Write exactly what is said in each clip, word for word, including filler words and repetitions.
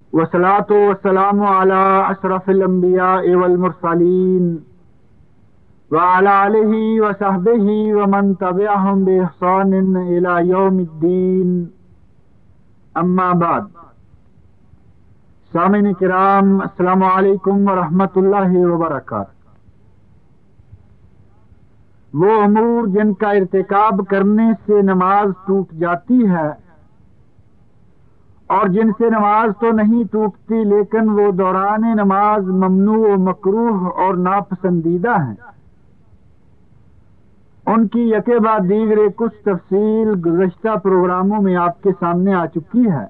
والصلاة والسلام على أشرف الأنبياء والمرسلين وعلى آله وصحبه ومن تبعهم بإحسان إلى يوم الدين أما بعد. سامعین کرام، السلام علیکم ورحمۃ اللہ وبرکاتہ. وہ امور جن کا ارتکاب کرنے سے نماز ٹوٹ جاتی ہے اور جن سے نماز تو نہیں ٹوٹتی لیکن وہ دوران نماز ممنوع و مکروہ اور ناپسندیدہ ہیں، ان کی یکے بعد دیگر کچھ تفصیل گزشتہ پروگراموں میں آپ کے سامنے آ چکی ہے.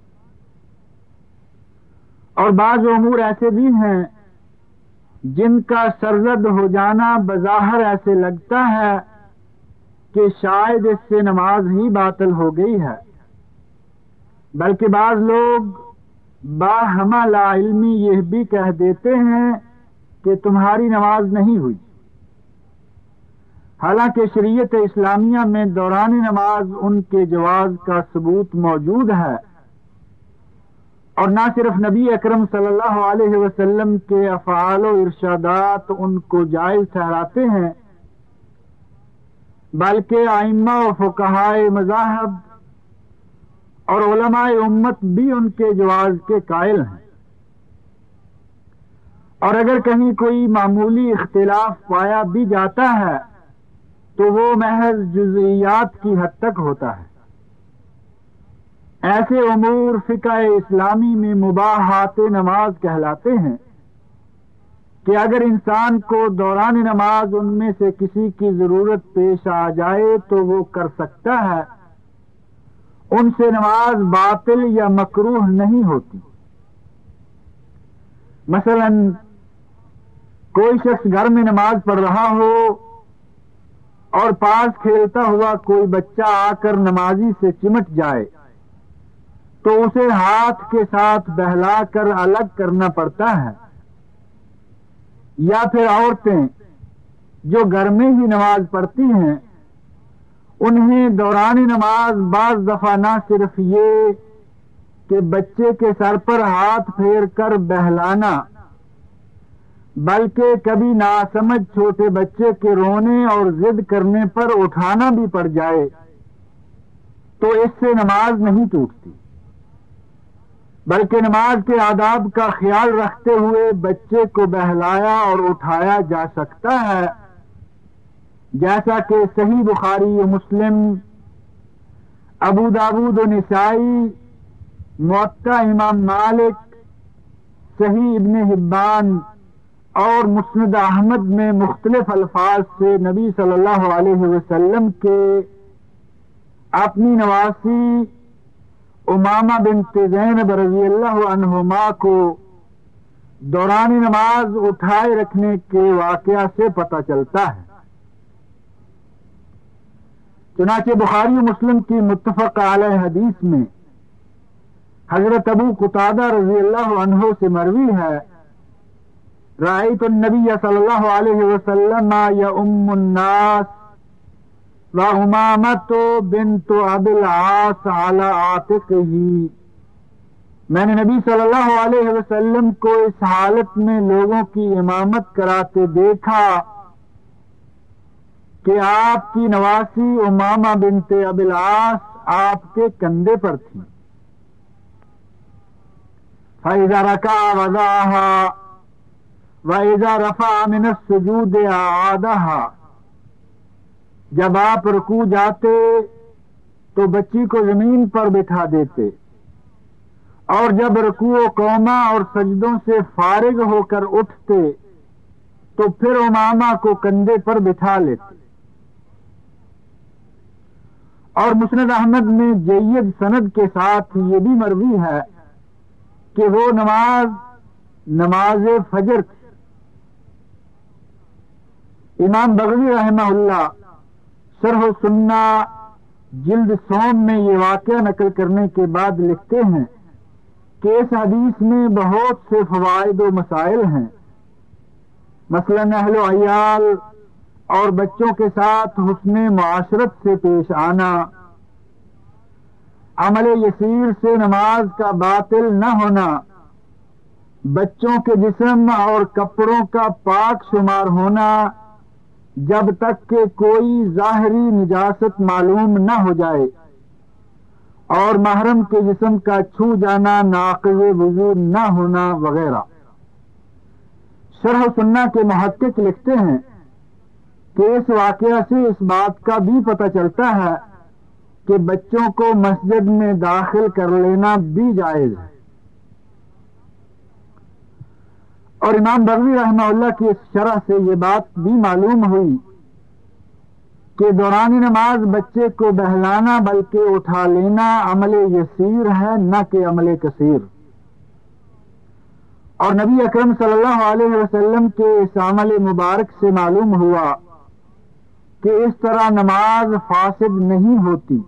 اور بعض امور ایسے بھی ہیں جن کا سرزد ہو جانا بظاہر ایسے لگتا ہے کہ شاید اس سے نماز ہی باطل ہو گئی ہے، بلکہ بعض لوگ باہمہ لا علمی یہ بھی کہہ دیتے ہیں کہ تمہاری نماز نہیں ہوئی، حالانکہ شریعت اسلامیہ میں دوران نماز ان کے جواز کا ثبوت موجود ہے. اور نہ صرف نبی اکرم صلی اللہ علیہ وسلم کے افعال و ارشادات ان کو جائز ٹھہراتے ہیں، بلکہ ائمہ و فقہائے مذاہب اور علماء امت بھی ان کے جواز کے قائل ہیں. اور اگر کہیں کوئی معمولی اختلاف پایا بھی جاتا ہے تو وہ محض جزئیات کی حد تک ہوتا ہے. ایسے امور فقہ اسلامی میں مباحات نماز کہلاتے ہیں کہ اگر انسان کو دوران نماز ان میں سے کسی کی ضرورت پیش آ جائے تو وہ کر سکتا ہے، ان سے نماز باطل یا مکروہ نہیں ہوتی. مثلا کوئی شخص گھر میں نماز پڑھ رہا ہو اور پاس کھیلتا ہوا کوئی بچہ آ کر نمازی سے چمٹ جائے تو اسے ہاتھ کے ساتھ بہلا کر الگ کرنا پڑتا ہے. یا پھر عورتیں جو گھر میں ہی نماز پڑھتی ہیں، انہیں دوران نماز بعض دفعہ نہ صرف یہ کہ بچے کے سر پر ہاتھ پھیر کر بہلانا، بلکہ کبھی ناسمجھ چھوٹے بچے کے رونے اور ضد کرنے پر اٹھانا بھی پڑ جائے تو اس سے نماز نہیں ٹوٹتی، بلکہ نماز کے آداب کا خیال رکھتے ہوئے بچے کو بہلایا اور اٹھایا جا سکتا ہے، جیسا کہ صحیح بخاری و مسلم، ابو داود و نسائی، موطا امام مالک، صحیح ابن حبان اور مسند احمد میں مختلف الفاظ سے نبی صلی اللہ علیہ وسلم کے اپنی نواسی امامہ بنت زینب رضی اللہ عنہما کو دوران نماز اٹھائے رکھنے کے واقعہ سے پتہ چلتا ہے. چنانچہ بخاری و مسلم کی متفق علیہ حدیث میں حضرت ابو قتادہ رضی اللہ عنہ سے مروی ہے، رأیت النبی صلی اللہ علیہ وسلم یؤم الناس وامامۃ بنت ابی العاص علی عاتقہ. میں نے نبی صلی اللہ علیہ وسلم کو اس حالت میں لوگوں کی امامت کراتے دیکھا کہ آپ کی نواسی امامہ بنت ابی العاص آپ کے کندھے پر تھی. فَإِذَا رَكَعَ وَضَعَهَا وَإِذَا رَفَعَ مِنَ السُّجُودِ أَعَادَهَا. جب آپ رکوع جاتے تو بچی کو زمین پر بٹھا دیتے اور جب رکوع و قوما اور سجدوں سے فارغ ہو کر اٹھتے تو پھر امامہ کو کندھے پر بٹھا لیتے. اور مسند احمد میں جید سند کے ساتھ یہ بھی مروی ہے کہ وہ نماز نماز فجر تھی. امام بغوی رحمہ اللہ شرح سنہ جلد سوم میں یہ واقعہ نقل کرنے کے بعد لکھتے ہیں کہ اس حدیث میں بہت سے فوائد و مسائل ہیں. مثلا اہل و عیال اور بچوں کے ساتھ حسن معاشرت سے پیش آنا، عمل یسیر سے نماز کا باطل نہ ہونا، بچوں کے جسم اور کپڑوں کا پاک شمار ہونا جب تک کہ کوئی ظاہری نجاست معلوم نہ ہو جائے، اور محرم کے جسم کا چھو جانا ناقض وضو نہ ہونا وغیرہ۔ شرح سنہ کے محقق لکھتے ہیں کہ اس واقعہ سے اس بات کا بھی پتہ چلتا ہے کہ بچوں کو مسجد میں داخل کر لینا بھی جائز ہے۔ اور امام بغوی رحمہ اللہ کی اس شرح سے یہ بات بھی معلوم ہوئی کہ دوران نماز بچے کو بہلانا بلکہ اٹھا لینا عمل یسیر ہے نہ کہ عمل کثیر۔ اور نبی اکرم صلی اللہ علیہ وسلم کے اس عمل مبارک سے معلوم ہوا کہ اس طرح نماز فاسد نہیں ہوتی۔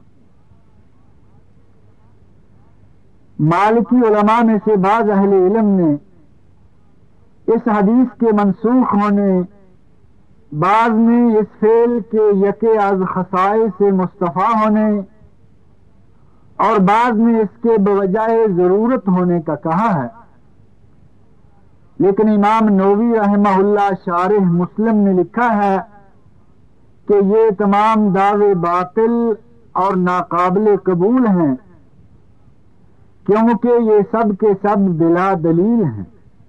مالکی علماء میں سے بعض اہل علم نے اس حدیث کے منسوخ ہونے، بعض نے اس فعل کے یکے از خصائص سے مستفی ہونے، اور بعض نے اس کے بوجائے ضرورت ہونے کا کہا ہے، لیکن امام نووی رحمہ اللہ شارح مسلم نے لکھا ہے کہ یہ تمام دعوے باطل اور ناقابل قبول ہیں، کیونکہ یہ سب کے سب بلا دلیل ہیں،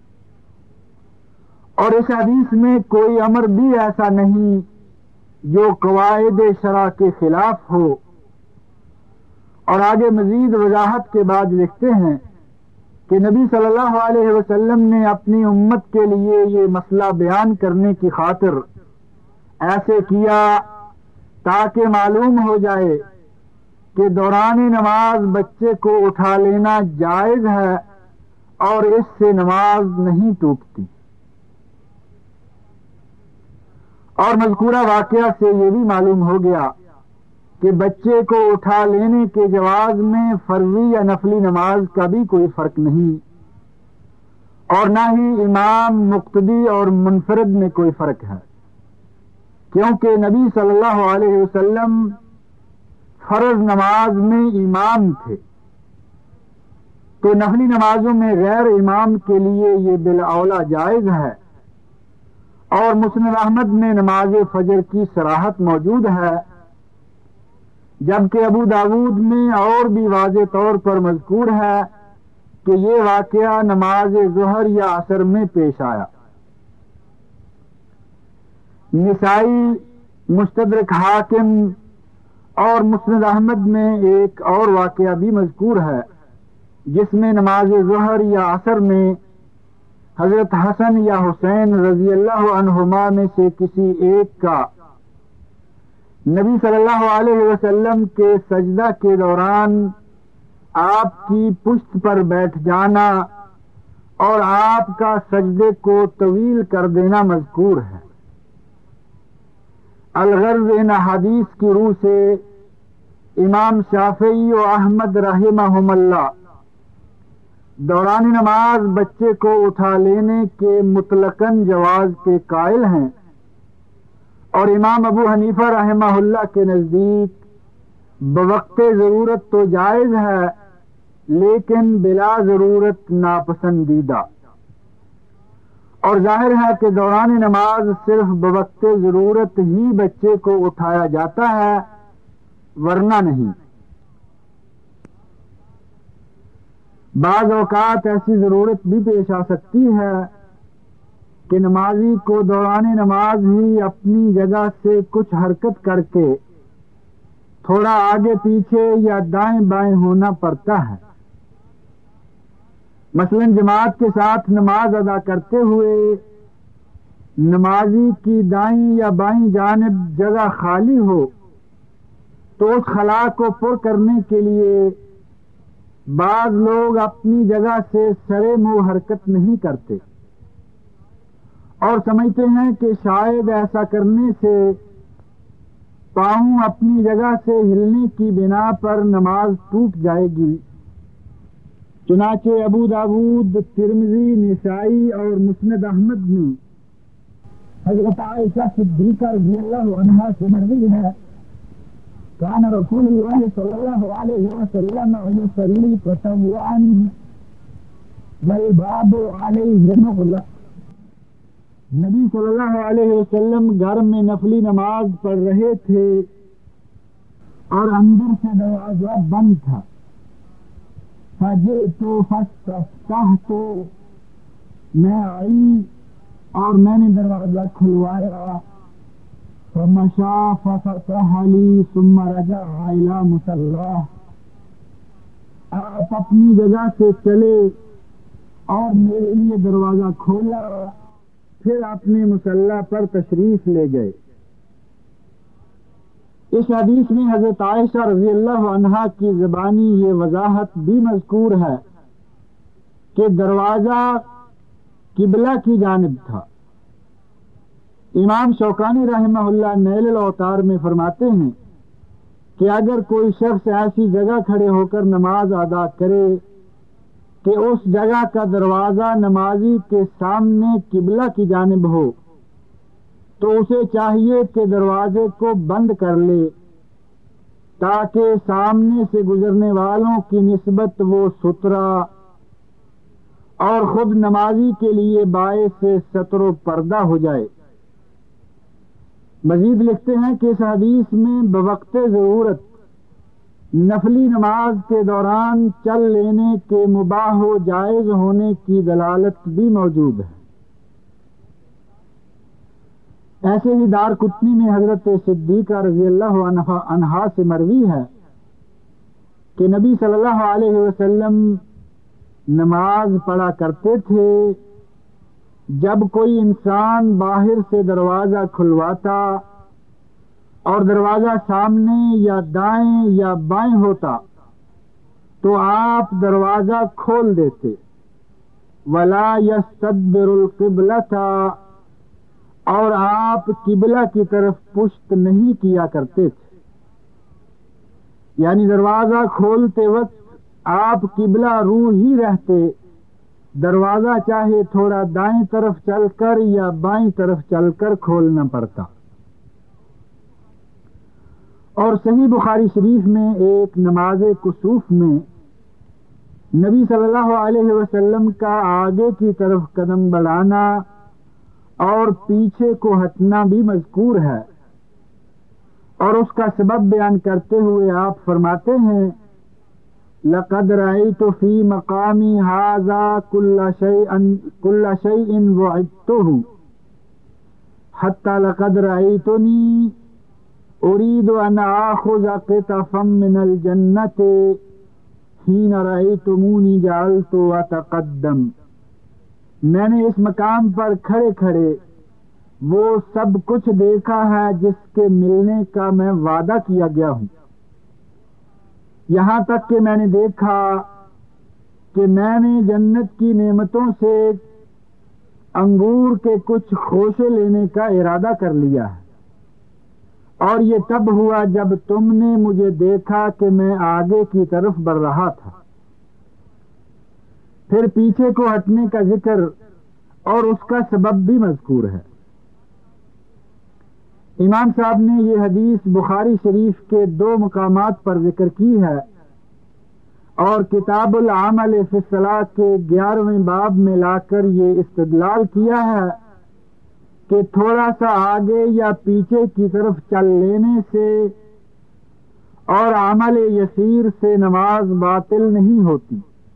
اور اس حدیث میں کوئی امر بھی ایسا نہیں جو قواعد شرع کے خلاف ہو۔ اور آگے مزید وضاحت کے بعد لکھتے ہیں کہ نبی صلی اللہ علیہ وسلم نے اپنی امت کے لیے یہ مسئلہ بیان کرنے کی خاطر ایسے کیا تاکہ معلوم ہو جائے کہ دوران نماز بچے کو اٹھا لینا جائز ہے اور اس سے نماز نہیں ٹوٹتی۔ اور مذکورہ واقعہ سے یہ بھی معلوم ہو گیا کہ بچے کو اٹھا لینے کے جواز میں فرضی یا نفلی نماز کا بھی کوئی فرق نہیں، اور نہ ہی امام، مقتدی اور منفرد میں کوئی فرق ہے، کیونکہ نبی صلی اللہ علیہ وسلم فرض نماز میں امام تھے، تو نفلی نمازوں میں غیر امام کے لیے یہ بالاولیٰ جائز ہے۔ اور مسند احمد میں نماز فجر کی صراحت موجود ہے، جبکہ ابو داود میں اور بھی واضح طور پر مذکور ہے کہ یہ واقعہ نماز ظہر یا عصر میں پیش آیا۔ نسائی، مستدرک حاکم اور مسند احمد میں ایک اور واقعہ بھی مذکور ہے جس میں نماز ظہر یا عصر میں حضرت حسن یا حسین رضی اللہ عنہما میں سے کسی ایک کا نبی صلی اللہ علیہ وسلم کے سجدہ کے دوران آپ کی پشت پر بیٹھ جانا اور آپ کا سجدے کو طویل کر دینا مذکور ہے۔ الغرض ان حدیث کی روح سے امام شافعی و احمد رحمہم اللہ دوران نماز بچے کو اٹھا لینے کے مطلقاً جواز کے قائل ہیں، اور امام ابو حنیفہ رحمہ اللہ کے نزدیک بوقت ضرورت تو جائز ہے لیکن بلا ضرورت ناپسندیدہ، اور ظاہر ہے کہ دوران نماز صرف بوقت ضرورت ہی بچے کو اٹھایا جاتا ہے ورنہ نہیں۔ بعض اوقات ایسی ضرورت بھی پیش آ سکتی ہے کہ نمازی کو دوران نماز ہی اپنی جگہ سے کچھ حرکت کر کے تھوڑا آگے پیچھے یا دائیں بائیں ہونا پڑتا ہے۔ مثلا جماعت کے ساتھ نماز ادا کرتے ہوئے نمازی کی دائیں یا بائیں جانب جگہ خالی ہو تو اس خلا کو پر کرنے کے لیے بعض لوگ اپنی جگہ سے سرے منہ حرکت نہیں کرتے اور سمجھتے ہیں کہ شاید ایسا کرنے سے پاؤں اپنی جگہ سے ہلنے کی بنا پر نماز ٹوٹ جائے گی۔ چنانچہ ابو داود، ترمذی، نسائی اور مسند احمد میں حضرت عائشہ صدیقہ رضی اللہ عنہا سے مروی ہے كان رسول الله صلى الله عليه وسلم يصلي تطوعا والباب عليه مغلق. نبی صلی اللہ علیہ وسلم گھر میں نفلی نماز پڑھ رہے تھے اور اندر سے دروازہ بند تھا. فجئت فاستفتحت، میں آئی اور میں نے دروازہ کھلوایا. فمشى ففتح لي ثم رجع الى مصلاه، آپ اپنی جگہ سے چلے اور میرے لیے دروازہ کھولا، پھر اپنے مصلی پر تشریف لے گئے. اس حدیث میں حضرت عائشہ رضی اللہ عنہا کی زبانی یہ وضاحت بھی مذکور ہے کہ دروازہ قبلہ کی جانب تھا. امام شوکانی رحمہ اللہ نیل الاوطار میں فرماتے ہیں کہ اگر کوئی شخص ایسی جگہ کھڑے ہو کر نماز ادا کرے کہ اس جگہ کا دروازہ نمازی کے سامنے قبلہ کی جانب ہو تو اسے چاہیے کہ دروازے کو بند کر لے تاکہ سامنے سے گزرنے والوں کی نسبت وہ سترا اور خود نمازی کے لیے باعث ستر و پردہ ہو جائے. مزید لکھتے ہیں کہ اس حدیث میں بوقت ضرورت نفلی نماز کے دوران چل لینے کے مباح و جائز ہونے کی دلالت بھی موجود ہے. ایسے ہی دار قطنی میں حضرت صدیقہ رضی اللہ عنہا سے مروی ہے کہ نبی صلی اللہ علیہ وسلم نماز پڑھا کرتے تھے جب کوئی انسان باہر سے دروازہ کھلواتا اور دروازہ سامنے یا دائیں یا بائیں ہوتا تو آپ دروازہ کھول دیتے. ولا یستدبر القبلۃ، اور آپ قبلہ کی طرف پشت نہیں کیا کرتے تھے. یعنی دروازہ کھولتے وقت آپ قبلہ رو ہی رہتے، دروازہ چاہے تھوڑا دائیں طرف چل کر یا بائیں طرف چل کر کھولنا پڑتا. اور صحیح بخاری شریف میں ایک نماز کسوف میں نبی صلی اللہ علیہ وسلم کا آگے کی طرف قدم بڑھانا اور پیچھے کو ہٹنا بھی مذکور ہے، اور اس کا سبب بیان کرتے ہوئے آپ فرماتے ہیں لقد رأيت في مقامي هذا كل شيء كل شيء وعدته حتى لقد رأيتني أريد أن آخذ قطفا من الجنة حين رأيتموني جعلت أتقدم. میں نے اس مقام پر کھڑے کھڑے وہ سب کچھ دیکھا ہے جس کے ملنے کا میں وعدہ کیا گیا ہوں، یہاں تک کہ میں نے دیکھا کہ میں نے جنت کی نعمتوں سے انگور کے کچھ خوشے لینے کا ارادہ کر لیا ہے، اور یہ تب ہوا جب تم نے مجھے دیکھا کہ میں آگے کی طرف بڑھ رہا تھا. پھر پیچھے کو ہٹنے کا ذکر اور اس کا سبب بھی مذکور ہے. امام صاحب نے یہ حدیث بخاری شریف کے دو مقامات پر ذکر کی ہے اور کتاب العمل فی الصلاۃ کے گیارہویں باب میں لا کر یہ استدلال کیا ہے کہ تھوڑا سا آگے یا پیچھے کی طرف چل لینے سے اور عمل یسیر سے نماز باطل نہیں ہوتی.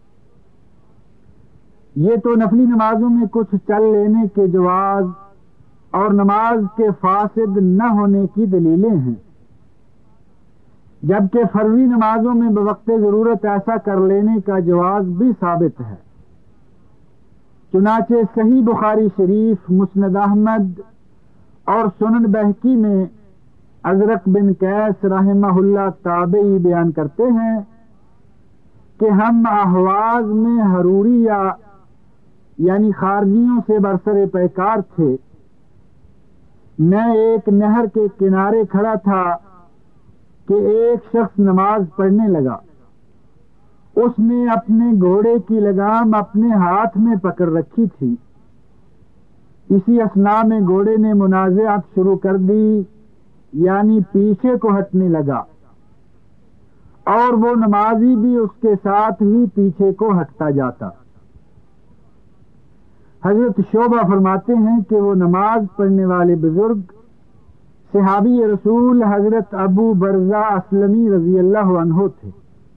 یہ تو نفلی نمازوں میں کچھ چل لینے کے جواز اور نماز کے فاسد نہ ہونے کی دلیلیں ہیں، جبکہ فرضی نمازوں میں بوقت ضرورت ایسا کر لینے کا جواز بھی ثابت ہے. چنانچہ صحیح بخاری شریف، مسند احمد اور سنن بہقی میں ازرق بن قیس رحمہ اللہ تابعی بیان کرتے ہیں کہ ہم احواز میں حروریہ یعنی خارجیوں سے برسر پیکار تھے. میں ایک نہر کے کنارے کھڑا تھا کہ ایک شخص نماز پڑھنے لگا. اس نے اپنے گھوڑے کی لگام اپنے ہاتھ میں پکڑ رکھی تھی. اسی اثناء میں گھوڑے نے منازعات شروع کر دی، یعنی پیچھے کو ہٹنے لگا. اور وہ نمازی بھی اس کے ساتھ ہی پیچھے کو ہٹتا جاتا۔ حضرت شعبہ فرماتے ہیں کہ وہ نماز پڑھنے والے بزرگ صحابی رسول حضرت ابو برزہ اسلمی رضی اللہ عنہ تھے۔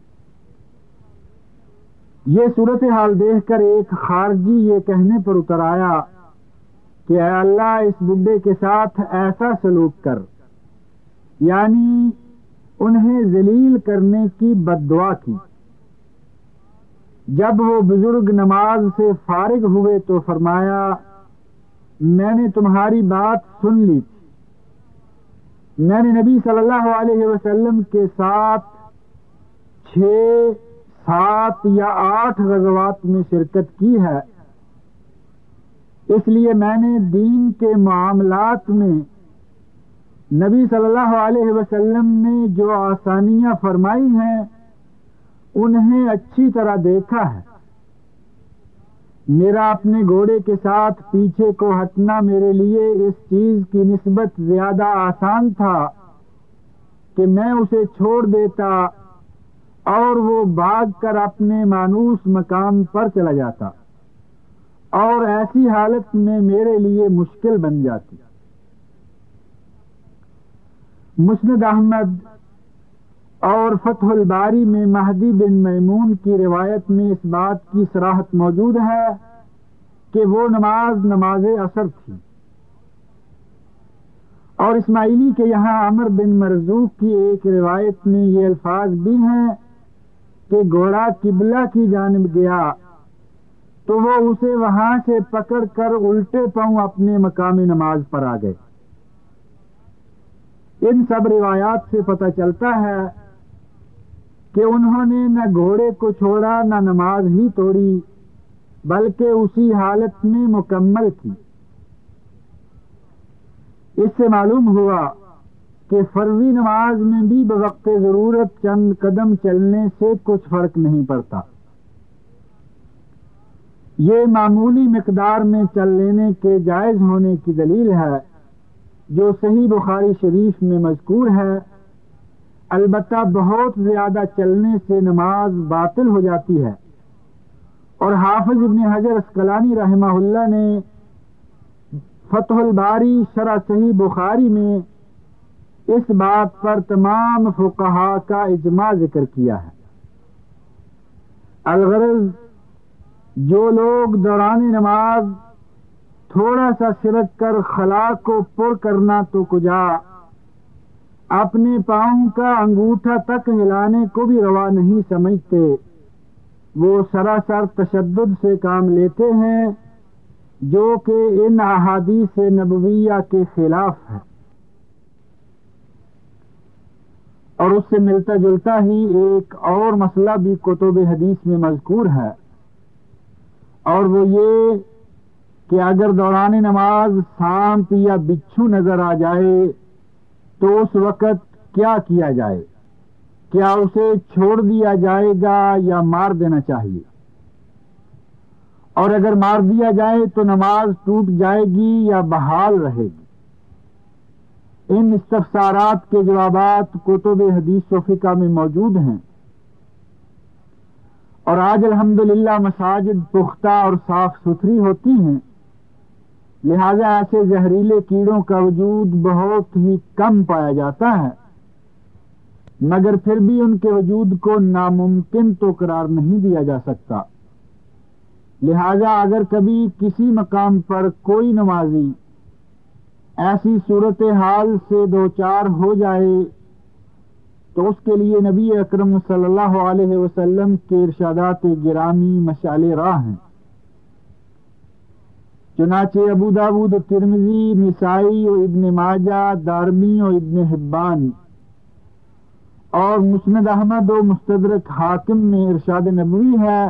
یہ صورتحال دیکھ کر ایک خارجی یہ کہنے پر اتر آیا کہ اے اللہ اس بڈھے کے ساتھ ایسا سلوک کر، یعنی انہیں ذلیل کرنے کی بد دعا کی۔ جب وہ بزرگ نماز سے فارغ ہوئے تو فرمایا میں نے تمہاری بات سن لی تھی، میں نے نبی صلی اللہ علیہ وسلم کے ساتھ چھ سات یا آٹھ غزوات میں شرکت کی ہے، اس لیے میں نے دین کے معاملات میں نبی صلی اللہ علیہ وسلم نے جو آسانیاں فرمائی ہیں انہیں اچھی طرح دیکھا ہے۔ میرا اپنے گھوڑے کے ساتھ پیچھے کو ہٹنا میرے لیے اس چیز کی نسبت زیادہ آسان تھا کہ میں اسے چھوڑ دیتا اور وہ بھاگ کر اپنے مانوس مقام پر چلا جاتا، اور ایسی حالت میں میرے لیے مشکل بن جاتی۔ مسند احمد اور فتح الباری میں مہدی بن میمون کی روایت میں اس بات کی صراحت موجود ہے کہ وہ نماز نماز عصر تھی، اور اسماعیلی کے یہاں عمر بن مرزوق کی ایک روایت میں یہ الفاظ بھی ہیں کہ گھوڑا قبلہ کی جانب گیا تو وہ اسے وہاں سے پکڑ کر الٹے پاؤں اپنے مقام نماز پر آ گئے۔ ان سب روایات سے پتہ چلتا ہے کہ انہوں نے نہ گھوڑے کو چھوڑا نہ نماز ہی توڑی، بلکہ اسی حالت میں مکمل کی۔ اس سے معلوم ہوا کہ فرضی نماز میں بھی بوقت ضرورت چند قدم چلنے سے کچھ فرق نہیں پڑتا۔ یہ معمولی مقدار میں چل لینے کے جائز ہونے کی دلیل ہے جو صحیح بخاری شریف میں مذکور ہے، البتہ بہت زیادہ چلنے سے نماز باطل ہو جاتی ہے، اور حافظ ابن حجر اسقلانی رحمہ اللہ نے فتح الباری شرح صحیح بخاری میں اس بات پر تمام فقہاء کا اجماع ذکر کیا ہے۔ الغرض جو لوگ دوران نماز تھوڑا سا سرک کر خلا کو پر کرنا تو کجا اپنے پاؤں کا انگوٹھا تک ہلانے کو بھی روا نہیں سمجھتے، وہ سراسر تشدد سے کام لیتے ہیں جو کہ ان احادیث نبویہ کے خلاف ہے۔ اور اس سے ملتا جلتا ہی ایک اور مسئلہ بھی کتب حدیث میں مذکور ہے، اور وہ یہ کہ اگر دوران نماز سانپ یا بچھو نظر آ جائے تو اس وقت کیا کیا جائے؟ کیا اسے چھوڑ دیا جائے گا یا مار دینا چاہیے؟ اور اگر مار دیا جائے تو نماز ٹوٹ جائے گی یا بحال رہے گی؟ ان استفسارات کے جوابات کتب حدیث و فقہ میں موجود ہیں، اور آج الحمدللہ مساجد پختہ اور صاف ستھری ہوتی ہیں، لہذا ایسے زہریلے کیڑوں کا وجود بہت ہی کم پایا جاتا ہے، مگر پھر بھی ان کے وجود کو ناممکن تو قرار نہیں دیا جا سکتا۔ لہذا اگر کبھی کسی مقام پر کوئی نمازی ایسی صورتحال سے دوچار ہو جائے تو اس کے لیے نبی اکرم صلی اللہ علیہ وسلم کے ارشادات گرامی مشعل راہ ہیں۔ چنانچہ ابو داود و ترمذی، نسائی و ابن ماجہ، دارمی و ابن حبان اور مسند احمد و مستدرک حاکم میں ارشاد نبوی ہے،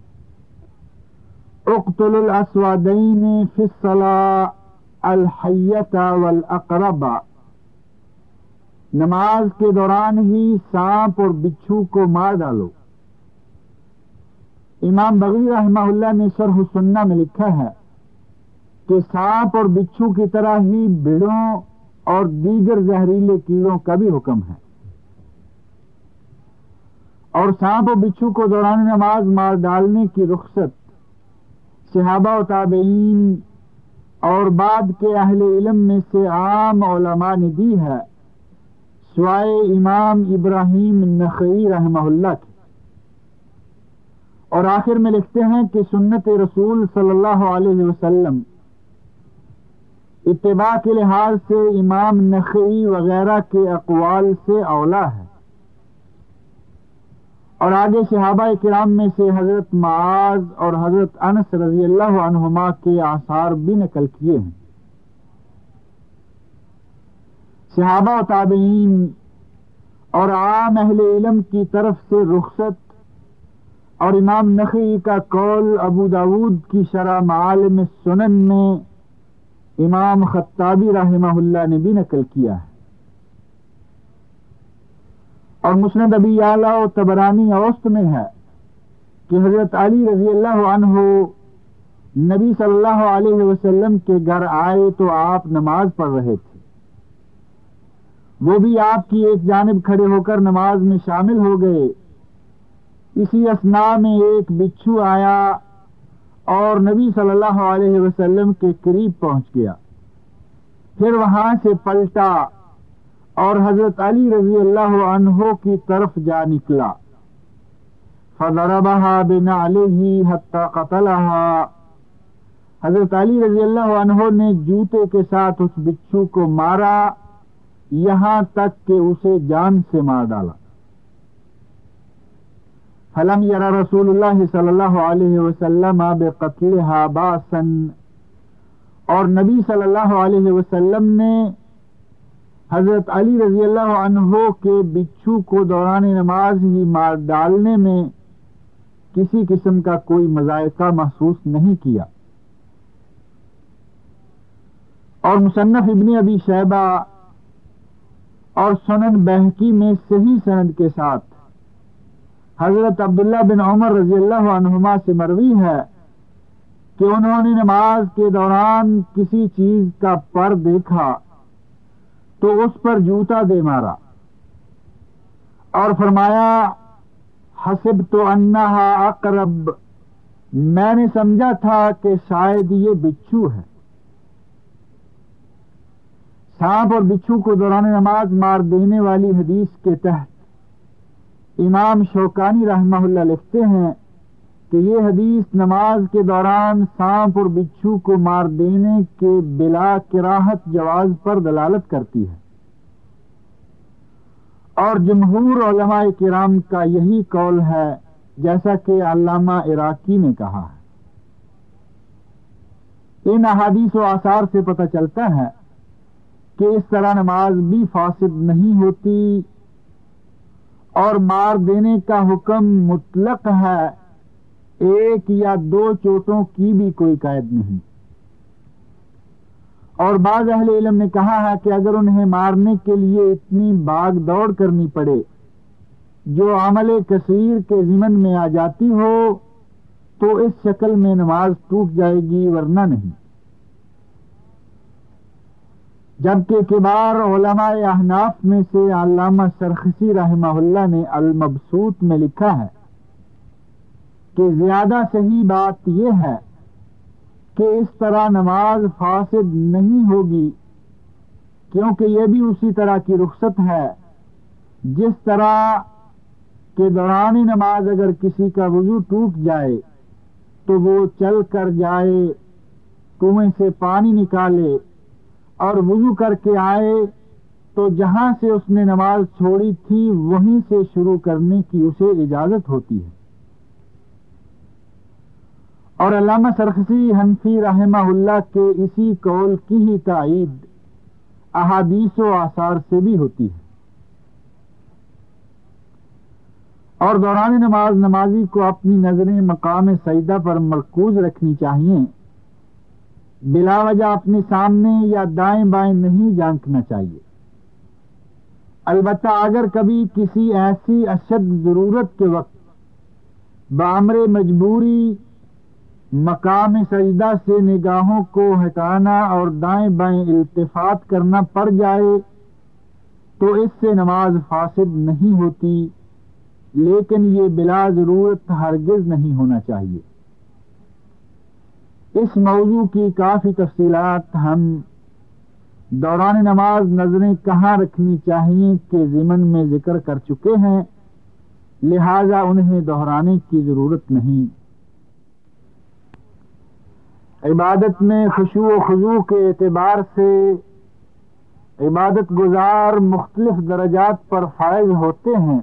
اقتل الاسودین فی الصلاۃ الحیۃ والاقرب، نماز کے دوران ہی سانپ اور بچھو کو مار ڈالو۔ امام بغوی رحمہ اللہ نے شرح سنہ میں لکھا ہے کہ سانپ اور بچھو کی طرح ہی بھیڑوں اور دیگر زہریلے کیڑوں کا بھی حکم ہے۔ اور سانپ و بچھو کو دوران نماز مار ڈالنے کی رخصت صحابہ و تابعین اور بعد کے اہل علم میں سے عام علماء نے دی ہے سوائے امام ابراہیم نخعی رحمہ اللہ کی۔ اور آخر میں لکھتے ہیں کہ سنت رسول صلی اللہ علیہ وسلم اتباع کے لحاظ سے امام نخعی وغیرہ کے اقوال سے اولا ہے۔ اور آگے صحابہ کرام میں سے حضرت معاذ اور حضرت انس رضی اللہ عنہما کے آثار بھی نقل کیے ہیں۔ صحابہ و تابعین اور عام اہل علم کی طرف سے رخصت اور امام نخعی کا قول ابو داود کی شرح معالم سنن میں امام خطابی رحمہ اللہ نے بھی نقل کیا ہے۔ اور مسند ابی اعلیٰ و طبرانی اوسط میں ہے کہ حضرت علی رضی اللہ عنہ نبی صلی اللہ علیہ وسلم کے گھر آئے تو آپ نماز پڑھ رہے تھے، وہ بھی آپ کی ایک جانب کھڑے ہو کر نماز میں شامل ہو گئے۔ اسی اثناء میں ایک بچھو آیا اور نبی صلی اللہ علیہ وسلم کے قریب پہنچ گیا، پھر وہاں سے پلٹا اور حضرت علی رضی اللہ عنہ کی طرف جا نکلا۔ فضربها بنعلہ حتی قتلها، حضرت علی رضی اللہ عنہ نے جوتے کے ساتھ اس بچھو کو مارا یہاں تک کہ اسے جان سے مار ڈالا۔ فلم یر رسول اللہ صلی اللہ علیہ وسلم بقتلها باسا، اور نبی صلی اللہ علیہ وسلم نے حضرت علی رضی اللہ عنہ کے بچھو کو دوران نماز ہی مار ڈالنے میں کسی قسم کا کوئی مذائقہ محسوس نہیں کیا۔ اور مصنف ابن ابی شیبہ اور سنن بہقی میں صحیح سند کے ساتھ حضرت عبداللہ بن عمر رضی اللہ عنہما سے مروی ہے کہ انہوں نے نماز کے دوران کسی چیز کا پر دیکھا تو اس پر جوتا دے مارا اور فرمایا حسبت انہا اقرب، میں نے سمجھا تھا کہ شاید یہ بچھو ہے۔ سانپ اور بچھو کو دوران نماز مار دینے والی حدیث کے تحت امام شوکانی رحمہ اللہ لکھتے ہیں کہ یہ حدیث نماز کے دوران سانپ اور بچھو کو مار دینے کے بلا کراہت جواز پر دلالت کرتی ہے، اور جمہور علماء کرام کا یہی قول ہے، جیسا کہ علامہ عراقی نے کہا ہے۔ ان احادیث و آثار سے پتہ چلتا ہے کہ اس طرح نماز بھی فاسد نہیں ہوتی اور مار دینے کا حکم مطلق ہے، ایک یا دو چوٹوں کی بھی کوئی قید نہیں۔ اور بعض اہل علم نے کہا ہے کہ اگر انہیں مارنے کے لیے اتنی بھاگ دوڑ کرنی پڑے جو عمل کثیر کے ضمن میں آ جاتی ہو تو اس شکل میں نماز ٹوٹ جائے گی، ورنہ نہیں۔ جبکہ کبار علماء احناف میں سے علامہ سرخسی رحمہ اللہ نے المبسوط میں لکھا ہے کہ زیادہ صحیح بات یہ ہے کہ اس طرح نماز فاسد نہیں ہوگی، کیونکہ یہ بھی اسی طرح کی رخصت ہے جس طرح کہ دوران نماز اگر کسی کا وضو ٹوٹ جائے تو وہ چل کر جائے، کنویں سے پانی نکالے اور وضو کر کے آئے تو جہاں سے اس نے نماز چھوڑی تھی وہیں سے شروع کرنے کی اسے اجازت ہوتی ہے۔ اور علامہ سرخسی حنفی رحمہ اللہ کے اسی قول کی ہی تائید احادیث و آثار سے بھی ہوتی ہے۔ اور دوران نماز نمازی کو اپنی نظریں مقام سجدہ پر مرکوز رکھنی چاہیے، بلا وجہ اپنے سامنے یا دائیں بائیں نہیں جھانکنا چاہیے۔ البتہ اگر کبھی کسی ایسی اشد ضرورت کے وقت بامر مجبوری مقام سجدہ سے نگاہوں کو ہٹانا اور دائیں بائیں التفات کرنا پڑ جائے تو اس سے نماز فاسد نہیں ہوتی، لیکن یہ بلا ضرورت ہرگز نہیں ہونا چاہیے۔ اس موضوع کی کافی تفصیلات ہم دوران نماز نظریں کہاں رکھنی چاہیے کے ضمن میں ذکر کر چکے ہیں، لہذا انہیں دہرانے کی ضرورت نہیں۔ عبادت میں خشوع و خضوع کے اعتبار سے عبادت گزار مختلف درجات پر فائز ہوتے ہیں۔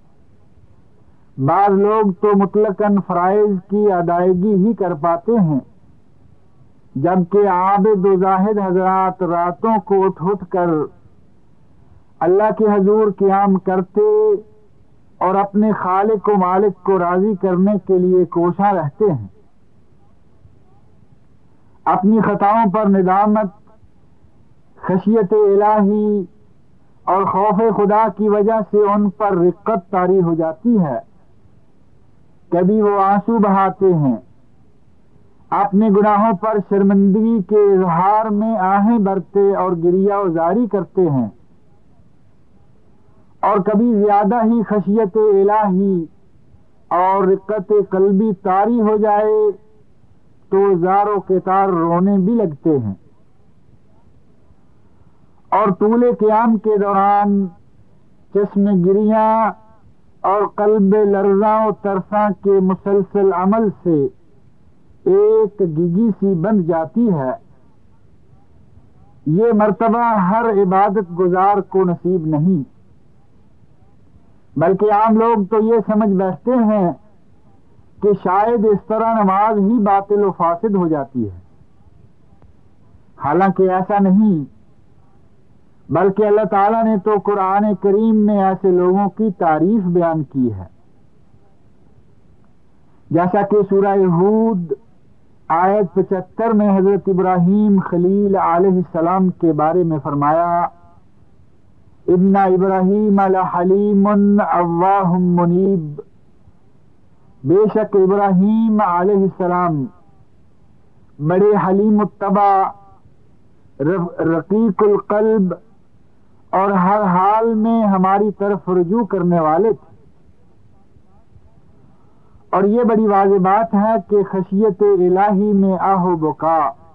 بعض لوگ تو مطلقاً فرائض کی ادائیگی ہی کر پاتے ہیں، جبکہ عابد و زاہد حضرات راتوں کو اٹھ اٹھ کر اللہ کے حضور قیام کرتے اور اپنے خالق و مالک کو راضی کرنے کے لیے کوشاں رہتے ہیں۔ اپنی خطاؤں پر ندامت، خشیت الہی اور خوف خدا کی وجہ سے ان پر رقت طاری ہو جاتی ہے۔ کبھی وہ آنسو بہاتے ہیں، اپنے گناہوں پر شرمندگی کے اظہار میں آہیں بھرتے اور گریہ وزاری کرتے ہیں، اور کبھی زیادہ ہی خشیت الہی اور رقت قلبی طاری ہو جائے تو زاروں کے تار رونے بھی لگتے ہیں، اور طول قیام کے دوران چشم گریاں اور قلب لرزاں و ترساں کے مسلسل عمل سے ایک گگی سی بن جاتی ہے۔ یہ مرتبہ ہر عبادت گزار کو نصیب نہیں، بلکہ عام لوگ تو یہ سمجھ بیٹھتے ہیں کہ شاید اس طرح نماز ہی باطل و فاسد ہو جاتی ہے، حالانکہ ایسا نہیں، بلکہ اللہ تعالیٰ نے تو قرآن کریم میں ایسے لوگوں کی تعریف بیان کی ہے، جیسا کہ سورہ ہود آیت پچہتر میں حضرت ابراہیم خلیل علیہ السلام کے بارے میں فرمایا، ان ابراہیم لحلیم اواہ منیب، بے شک ابراہیم علیہ السلام بڑے حلیم الطبع، رقیق القلب اور ہر حال میں ہماری طرف رجوع کرنے والے تھے۔ اور یہ بڑی واضح بات ہے کہ خشیت الہی میں آہ و بکا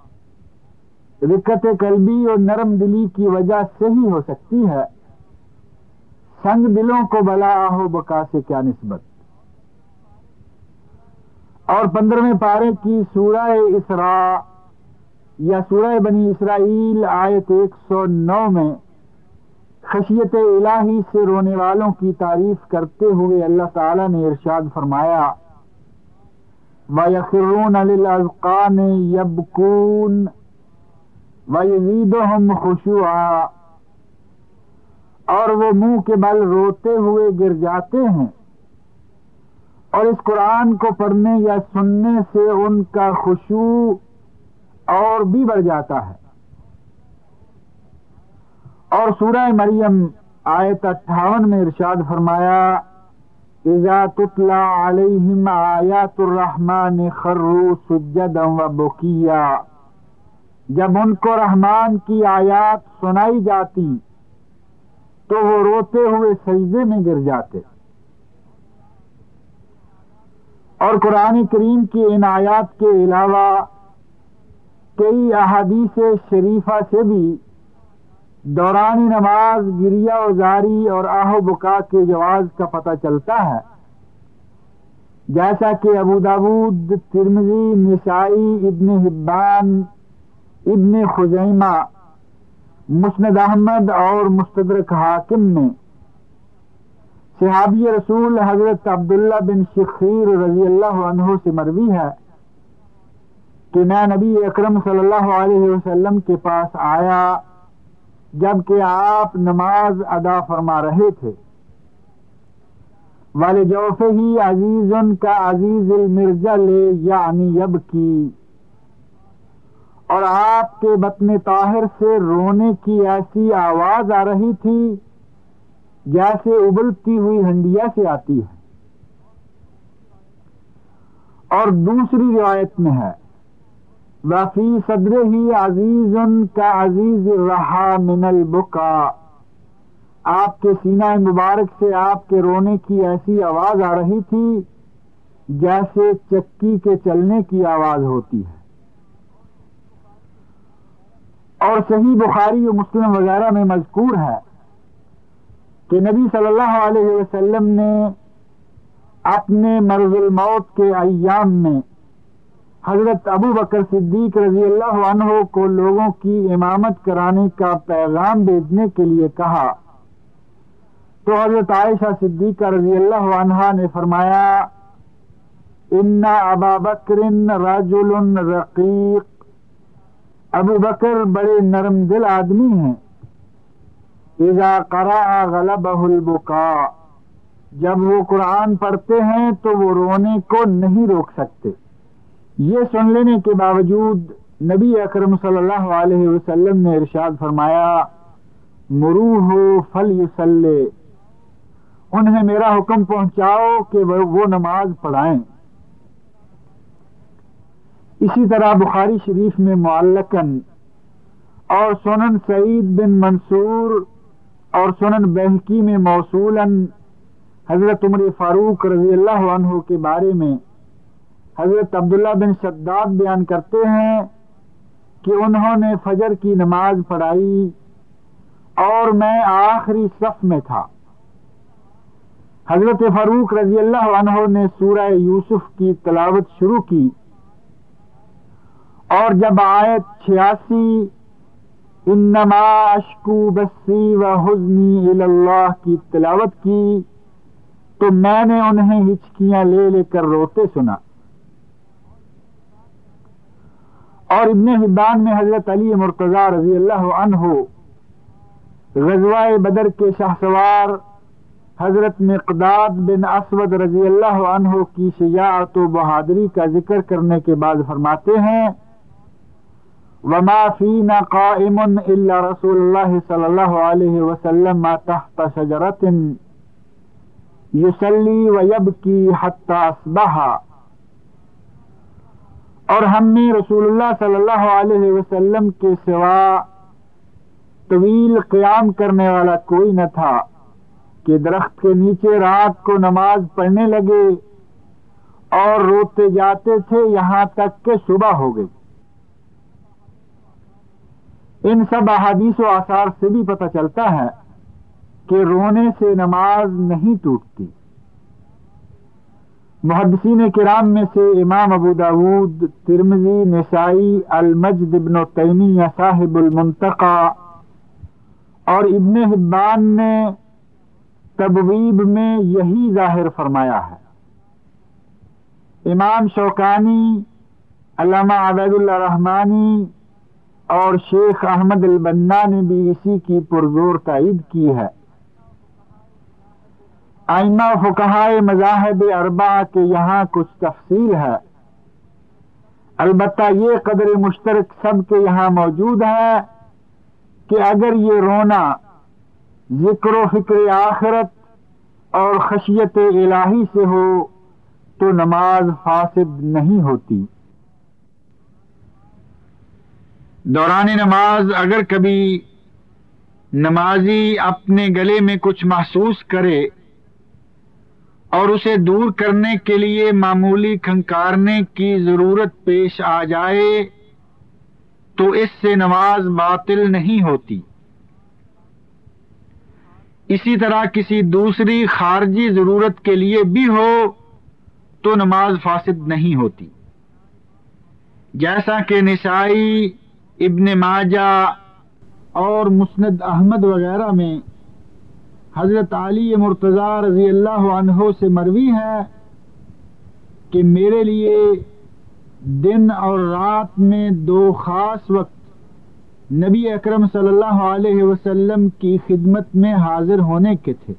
رقت قلبی اور نرم دلی کی وجہ سے ہی ہو سکتی ہے، سنگ دلوں کو بلا آہ و بکا سے کیا نسبت۔ اور پندرہویں پارے کی سورہ اسراء یا سورہ بنی اسرائیل آیت ایک سو نو میں خشیت الہی سے رونے والوں کی تعریف کرتے ہوئے اللہ تعالی نے ارشاد فرمایا، وَيَخِرُّونَ لِلْأَذْقَانِ يَبْكُونَ وَيَزِيدُهُمْ خُشُوعًا، اور وہ منہ کے بل روتے ہوئے گر جاتے ہیں، اور اس قرآن کو پڑھنے یا سننے سے ان کا خشوع اور بھی بڑھ جاتا ہے۔ اور سورہ مریم آیت اٹھاون میں ارشاد فرمایا، اذا تتلی علیہم آیات الرحمن خروا سجدا وبکیا، جب ان کو رحمان کی آیات سنائی جاتی تو وہ روتے ہوئے سجدے میں گر جاتے۔ اور قرآن کریم کی ان آیات کے علاوہ کئی احادیث شریفہ سے بھی دوران نماز گریہ وزاری اور آہ و بکا کے جواز کا پتہ چلتا ہے، جیسا کہ ابو داود، ترمذی، نسائی، ابن حبان، ابن خزیمہ، مسند احمد اور مستدرک حاکم میں صحابی رسول حضرت عبداللہ بن شخیر رضی اللہ عنہ سے مروی ہے کہ میں نبی اکرم صلی اللہ علیہ وسلم کے پاس آیا جبکہ آپ نماز ادا فرما رہے تھے، وَلِجَوْفِهِ عَزِيزٌ كَعَزِيزِ الْمِرْجَلِ یعنی یبکی، اور آپ کے بطن طاہر سے رونے کی ایسی آواز آ رہی تھی جیسے ابلتی ہوئی ہنڈیا سے آتی ہے۔ اور دوسری روایت میں ہے، وفی صدرہ عزیز کعزیز الرحا من البکا، آپ کے سینہ مبارک سے آپ کے رونے کی ایسی آواز آ رہی تھی جیسے چکی کے چلنے کی آواز ہوتی ہے۔ اور صحیح بخاری و مسلم وغیرہ میں مذکور ہے کہ نبی صلی اللہ علیہ وسلم نے اپنے مرض الموت کے ایام میں حضرت ابو بکر صدیق رضی اللہ عنہ کو لوگوں کی امامت کرانے کا پیغام بھیجنے کے لیے کہا، تو حضرت عائشہ صدیقہ رضی اللہ عنہا نے فرمایا، ان ابا بکر رجل رقیق، ابو بکر بڑے نرم دل آدمی ہیں، اذا قرأ غلبہ البکاء، جب وہ قرآن پڑھتے ہیں تو وہ رونے کو نہیں روک سکتے۔ یہ سن لینے کے باوجود نبی اکرم صلی اللہ علیہ وسلم نے ارشاد فرمایا، مروہ فلیصلی، انہیں میرا حکم پہنچاؤ کہ وہ نماز پڑھائیں۔ اسی طرح بخاری شریف میں معلقاً اور سنن سعید بن منصور اور سنن بہقی میں موصولاً حضرت عمر فاروق رضی اللہ عنہ کے بارے میں حضرت عبداللہ بن شداد بیان کرتے ہیں کہ انہوں نے فجر کی نماز پڑھائی اور میں آخری صف میں تھا۔ حضرت فاروق رضی اللہ عنہ نے سورہ یوسف کی تلاوت شروع کی، اور جب آیت چھیاسی انما اشکو بثی و حزنی الی اللہ کی تلاوت کی تو میں نے انہیں ہچکیاں لے لے کر روتے سنا۔ اور ابن حبان میں حضرت علی مرتضی رضی اللہ عنہ غزوہ بدر کے شہسوار حضرت مقداد بن اسود رضی اللہ عنہ کی شجاعت و بہادری کا ذکر کرنے کے بعد فرماتے ہیں، وما فینا قائم الا رسول اللہ صلی اللہ علیہ وسلم تحت شجرۃ یصلی ویبکی حتی اصبح، اور ہم میں رسول اللہ صلی اللہ علیہ وسلم کے سوا طویل قیام کرنے والا کوئی نہ تھا کہ درخت کے نیچے رات کو نماز پڑھنے لگے اور روتے جاتے تھے یہاں تک کہ صبح ہو گئی۔ ان سب احادیث و آثار سے بھی پتہ چلتا ہے کہ رونے سے نماز نہیں ٹوٹتی۔ محدثین کرام میں سے امام ابو داود، ترمذی، نسائی، المجد ابن تیمیہ صاحب المنتقی اور ابن حبان نے تبویب میں یہی ظاہر فرمایا ہے۔ امام شوکانی، علامہ عبید اللہ رحمانی اور شیخ احمد البنا نے بھی اسی کی پرزور تائید کی ہے۔ ائمہ فقہائے مذاہب اربعہ کے یہاں کچھ تفصیل ہے، البتہ یہ قدر مشترک سب کے یہاں موجود ہے کہ اگر یہ رونا ذکر و فکر آخرت اور خشیت الہی سے ہو تو نماز فاسد نہیں ہوتی۔ دوران نماز اگر کبھی نمازی اپنے گلے میں کچھ محسوس کرے اور اسے دور کرنے کے لیے معمولی کھنکارنے کی ضرورت پیش آ جائے تو اس سے نماز باطل نہیں ہوتی۔ اسی طرح کسی دوسری خارجی ضرورت کے لیے بھی ہو تو نماز فاسد نہیں ہوتی، جیسا کہ نسائی، ابن ماجہ اور مسند احمد وغیرہ میں حضرت علی مرتضی رضی اللہ عنہ سے مروی ہے کہ میرے لیے دن اور رات میں دو خاص وقت نبی اکرم صلی اللہ علیہ وسلم کی خدمت میں حاضر ہونے کے تھے،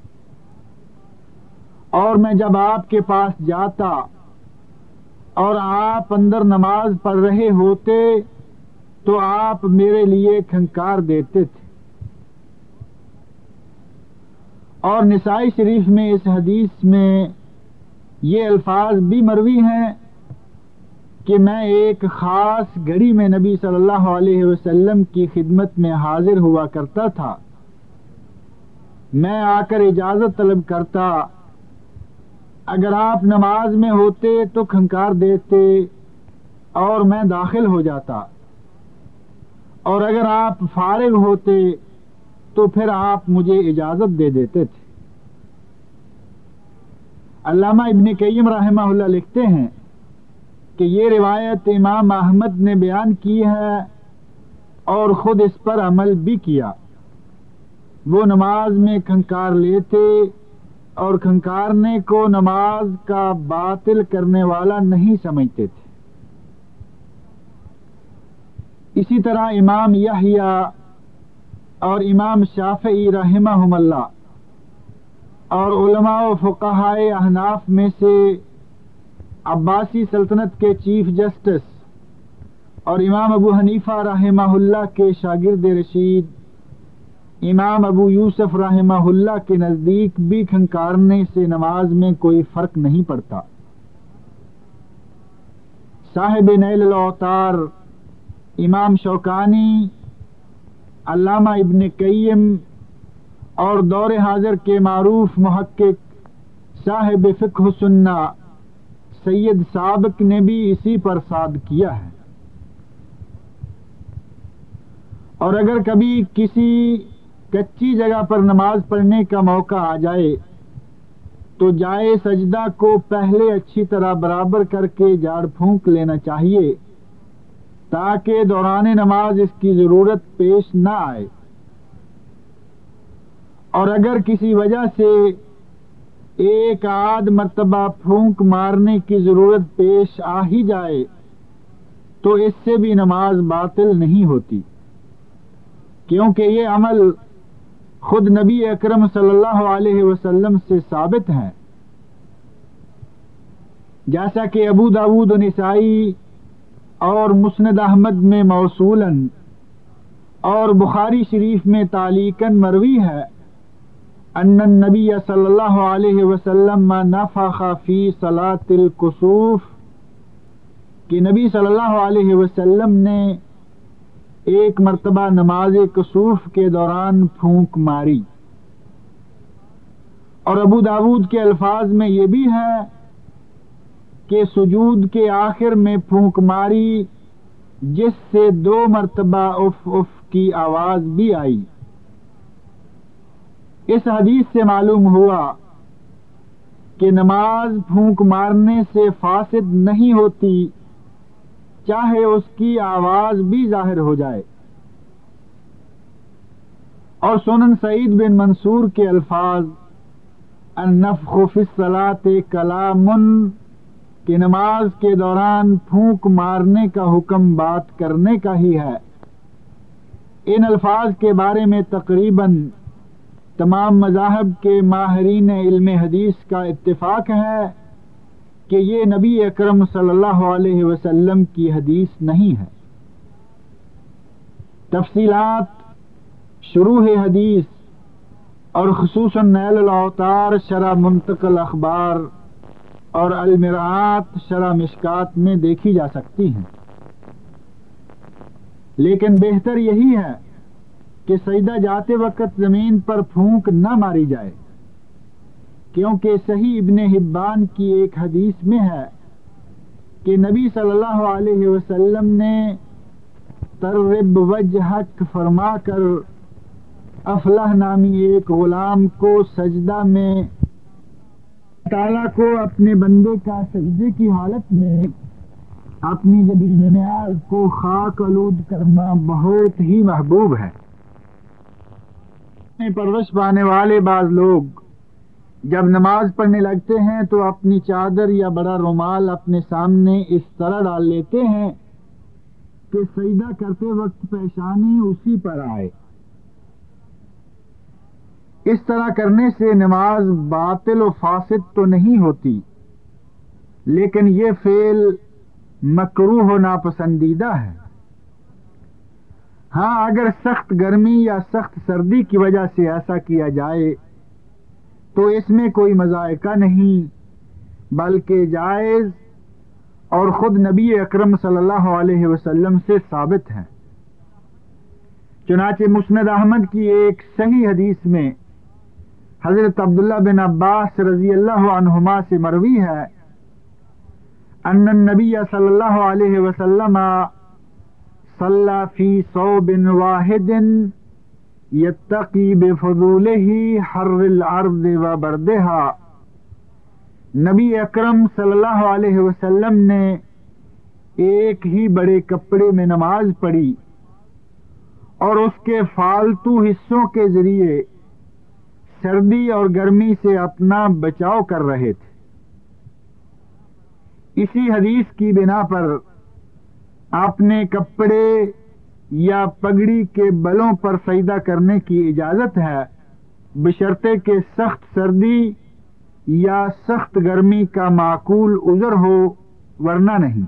اور میں جب آپ کے پاس جاتا اور آپ اندر نماز پڑھ رہے ہوتے تو آپ میرے لیے کھنکار دیتے تھے۔ اور نسائی شریف میں اس حدیث میں یہ الفاظ بھی مروی ہیں کہ میں ایک خاص گھڑی میں نبی صلی اللہ علیہ وسلم کی خدمت میں حاضر ہوا کرتا تھا میں آ کر اجازت طلب کرتا، اگر آپ نماز میں ہوتے تو کھنکار دیتے اور میں داخل ہو جاتا، اور اگر آپ فارغ ہوتے تو پھر آپ مجھے اجازت دے دیتے تھے۔ علامہ ابن قیم رحمہ اللہ لکھتے ہیں کہ یہ روایت امام احمد نے بیان کی ہے اور خود اس پر عمل بھی کیا۔ وہ نماز میں کھنکار لیتے اور کھنکارنے کو نماز کا باطل کرنے والا نہیں سمجھتے تھے۔ اسی طرح امام یحییٰ اور امام شافعی رحمہم اللہ اور علماء و فقہاء احناف میں سے عباسی سلطنت کے چیف جسٹس اور امام ابو حنیفہ رحمہ اللہ کے شاگرد رشید امام ابو یوسف رحمہ اللہ کے نزدیک بھی کھنکارنے سے نماز میں کوئی فرق نہیں پڑتا۔ صاحب نیل الاوطار امام شوکانی، علامہ ابن قیم اور دور حاضر کے معروف محقق صاحب فقہ سنہ سید سابق نے بھی اسی پر صاد کیا ہے۔ اور اگر کبھی کسی کچی جگہ پر نماز پڑھنے کا موقع آ جائے تو جائے سجدہ کو پہلے اچھی طرح برابر کر کے جھاڑ پھونک لینا چاہیے تاکہ دوران نماز اس کی ضرورت پیش نہ آئے، اور اگر کسی وجہ سے ایک آدھ مرتبہ پھونک مارنے کی ضرورت پیش آ ہی جائے تو اس سے بھی نماز باطل نہیں ہوتی، کیونکہ یہ عمل خود نبی اکرم صلی اللہ علیہ وسلم سے ثابت ہے، جیسا کہ ابو داود و نسائی اور مسند احمد میں موصولاً اور بخاری شریف میں تعلیقاً مروی ہے ان النبی صلی اللہ علیہ وسلم نفخ فی صلاۃ الکسوف، کہ نبی صلی اللہ علیہ وسلم نے ایک مرتبہ نماز کسوف کے دوران پھونک ماری۔ اور ابو داود کے الفاظ میں یہ بھی ہے کہ سجود کے آخر میں پھونک ماری جس سے دو مرتبہ اف اف کی آواز بھی آئی۔ اس حدیث سے معلوم ہوا کہ نماز پھونک مارنے سے فاسد نہیں ہوتی چاہے اس کی آواز بھی ظاہر ہو جائے۔ اور سنن سعید بن منصور کے الفاظ النفخ فی الصلاۃ کلام، کہ نماز کے دوران پھونک مارنے کا حکم بات کرنے کا ہی ہے، ان الفاظ کے بارے میں تقریباً تمام مذاہب کے ماہرین علم حدیث کا اتفاق ہے کہ یہ نبی اکرم صلی اللہ علیہ وسلم کی حدیث نہیں ہے۔ تفصیلات شروح حدیث اور خصوصاً نیل الاوطار شرح منتقل اخبار اور المرآت شرح مشکات میں دیکھی جا سکتی ہیں، لیکن بہتر یہی ہے کہ سجدہ جاتے وقت زمین پر پھونک نہ ماری جائے، کیونکہ صحیح ابن حبان کی ایک حدیث میں ہے کہ نبی صلی اللہ علیہ وسلم نے ترب وجہک فرما کر افلح نامی ایک غلام کو سجدہ میں تعالیٰ کو اپنے بندے کا سجدے کی حالت میں اپنی جدید نیاز کو خاک آلود کرنا بہت ہی محبوب ہے۔ پرورش پانے والے بعض لوگ جب نماز پڑھنے لگتے ہیں تو اپنی چادر یا بڑا رومال اپنے سامنے اس طرح ڈال لیتے ہیں کہ سجدہ کرتے وقت پیشانی اسی پر آئے۔ اس طرح کرنے سے نماز باطل و فاسد تو نہیں ہوتی، لیکن یہ فعل مکروہ و ناپسندیدہ ہے۔ ہاں اگر سخت گرمی یا سخت سردی کی وجہ سے ایسا کیا جائے تو اس میں کوئی مذائقہ نہیں، بلکہ جائز اور خود نبی اکرم صلی اللہ علیہ وسلم سے ثابت ہے۔ چنانچہ مسند احمد کی ایک صحیح حدیث میں حضرت عبداللہ بن عباس رضی اللہ عنہما سے مروی ہے ان النبی صلی اللہ علیہ وسلم صلی فی ثوب واحد یتقی بفضولہ حر الارض وبردہا، نبی اکرم صلی اللہ علیہ وسلم نے ایک ہی بڑے کپڑے میں نماز پڑھی اور اس کے فالتو حصوں کے ذریعے سردی اور گرمی سے اپنا بچاؤ کر رہے تھے۔ اسی حدیث کی بنا پر آپ نے کپڑے یا پگڑی کے بلوں پر سجدہ کرنے کی اجازت ہے، بشرطے کہ سخت سردی یا سخت گرمی کا معقول عذر ہو، ورنہ نہیں۔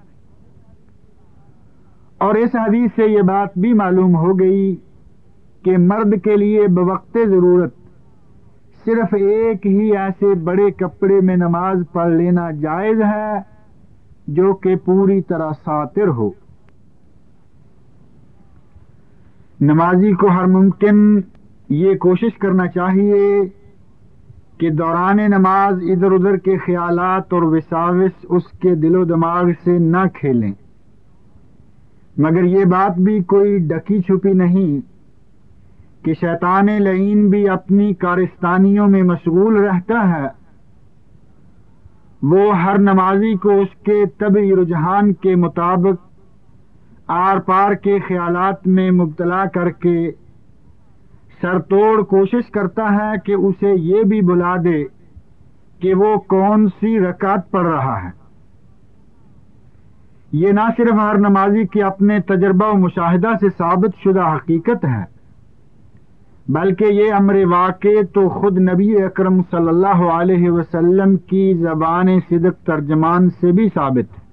اور اس حدیث سے یہ بات بھی معلوم ہو گئی کہ مرد کے لیے بوقت ضرورت صرف ایک ہی ایسے بڑے کپڑے میں نماز پڑھ لینا جائز ہے جو کہ پوری طرح ساتر ہو۔ نمازی کو ہر ممکن یہ کوشش کرنا چاہیے کہ دوران نماز ادھر ادھر کے خیالات اور وساوس اس کے دل و دماغ سے نہ کھیلیں، مگر یہ بات بھی کوئی ڈکی چھپی نہیں کہ شیطان لعین بھی اپنی کارستانیوں میں مشغول رہتا ہے۔ وہ ہر نمازی کو اس کے طبعی رجحان کے مطابق آر پار کے خیالات میں مبتلا کر کے سر توڑ کوشش کرتا ہے کہ اسے یہ بھی بلا دے کہ وہ کون سی رکعت پڑھ رہا ہے۔ یہ نہ صرف ہر نمازی کے اپنے تجربہ و مشاہدہ سے ثابت شدہ حقیقت ہے، بلکہ یہ امر واقع تو خود نبی اکرم صلی اللہ علیہ وسلم کی زبان صدق ترجمان سے بھی ثابت ہے۔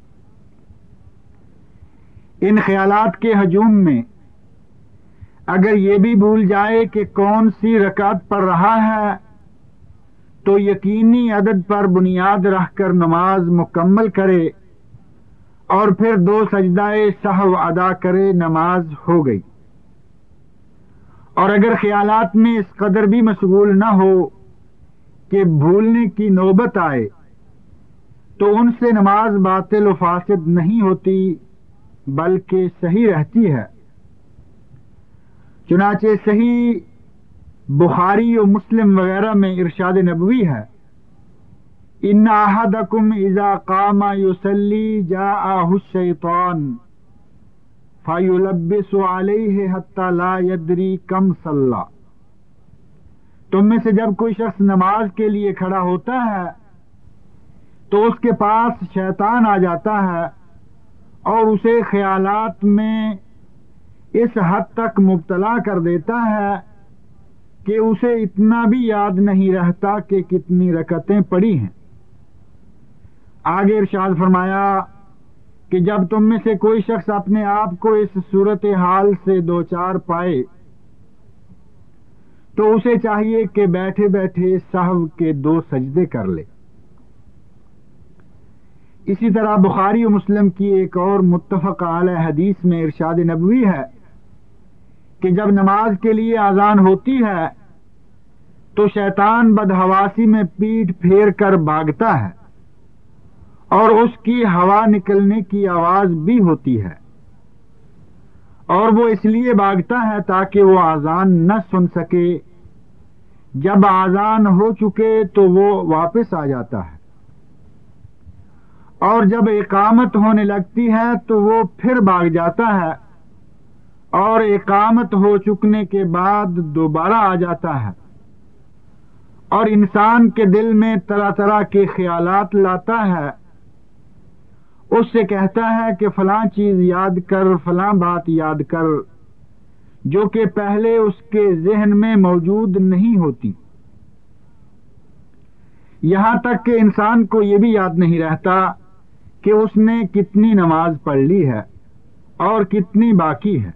ان خیالات کے ہجوم میں اگر یہ بھی بھول جائے کہ کون سی رکعت پڑھ رہا ہے تو یقینی عدد پر بنیاد رکھ کر نماز مکمل کرے اور پھر دو سجدہ سہو ادا کرے، نماز ہو گئی۔ اور اگر خیالات میں اس قدر بھی مشغول نہ ہو کہ بھولنے کی نوبت آئے تو ان سے نماز باطل و فاسد نہیں ہوتی بلکہ صحیح رہتی ہے۔ چنانچہ صحیح بخاری و مسلم وغیرہ میں ارشاد نبوی ہے، ان احدکم اذا قام یصلی جاءہ الشیطان فیلبس علیہ حتی لا یدری کم صلی، تم میں سے جب کوئی شخص نماز کے لیے کھڑا ہوتا ہے تو اس کے پاس شیطان آ جاتا ہے اور اسے خیالات میں اس حد تک مبتلا کر دیتا ہے کہ اسے اتنا بھی یاد نہیں رہتا کہ کتنی رکعتیں پڑھی ہیں۔ آگے ارشاد فرمایا کہ جب تم میں سے کوئی شخص اپنے آپ کو اس صورتحال سے دوچار پائے تو اسے چاہیے کہ بیٹھے بیٹھے سہو کے دو سجدے کر لے۔ اسی طرح بخاری و مسلم کی ایک اور متفق علیہ حدیث میں ارشاد نبوی ہے کہ جب نماز کے لیے اذان ہوتی ہے تو شیطان بدحواسی میں پیٹھ پھیر کر بھاگتا ہے اور اس کی ہوا نکلنے کی آواز بھی ہوتی ہے، اور وہ اس لیے بھاگتا ہے تاکہ وہ اذان نہ سن سکے۔ جب اذان ہو چکے تو وہ واپس آ جاتا ہے، اور جب اقامت ہونے لگتی ہے تو وہ پھر بھاگ جاتا ہے، اور اقامت ہو چکنے کے بعد دوبارہ آ جاتا ہے، اور انسان کے دل میں طرح طرح کے خیالات لاتا ہے۔ اس سے کہتا ہے کہ فلاں چیز یاد کر، فلاں بات یاد کر، جو کہ پہلے اس کے ذہن میں موجود نہیں ہوتی۔ یہاں تک کہ انسان کو یہ بھی یاد نہیں رہتا کہ اس نے کتنی نماز پڑھ لی ہے اور کتنی باقی ہے۔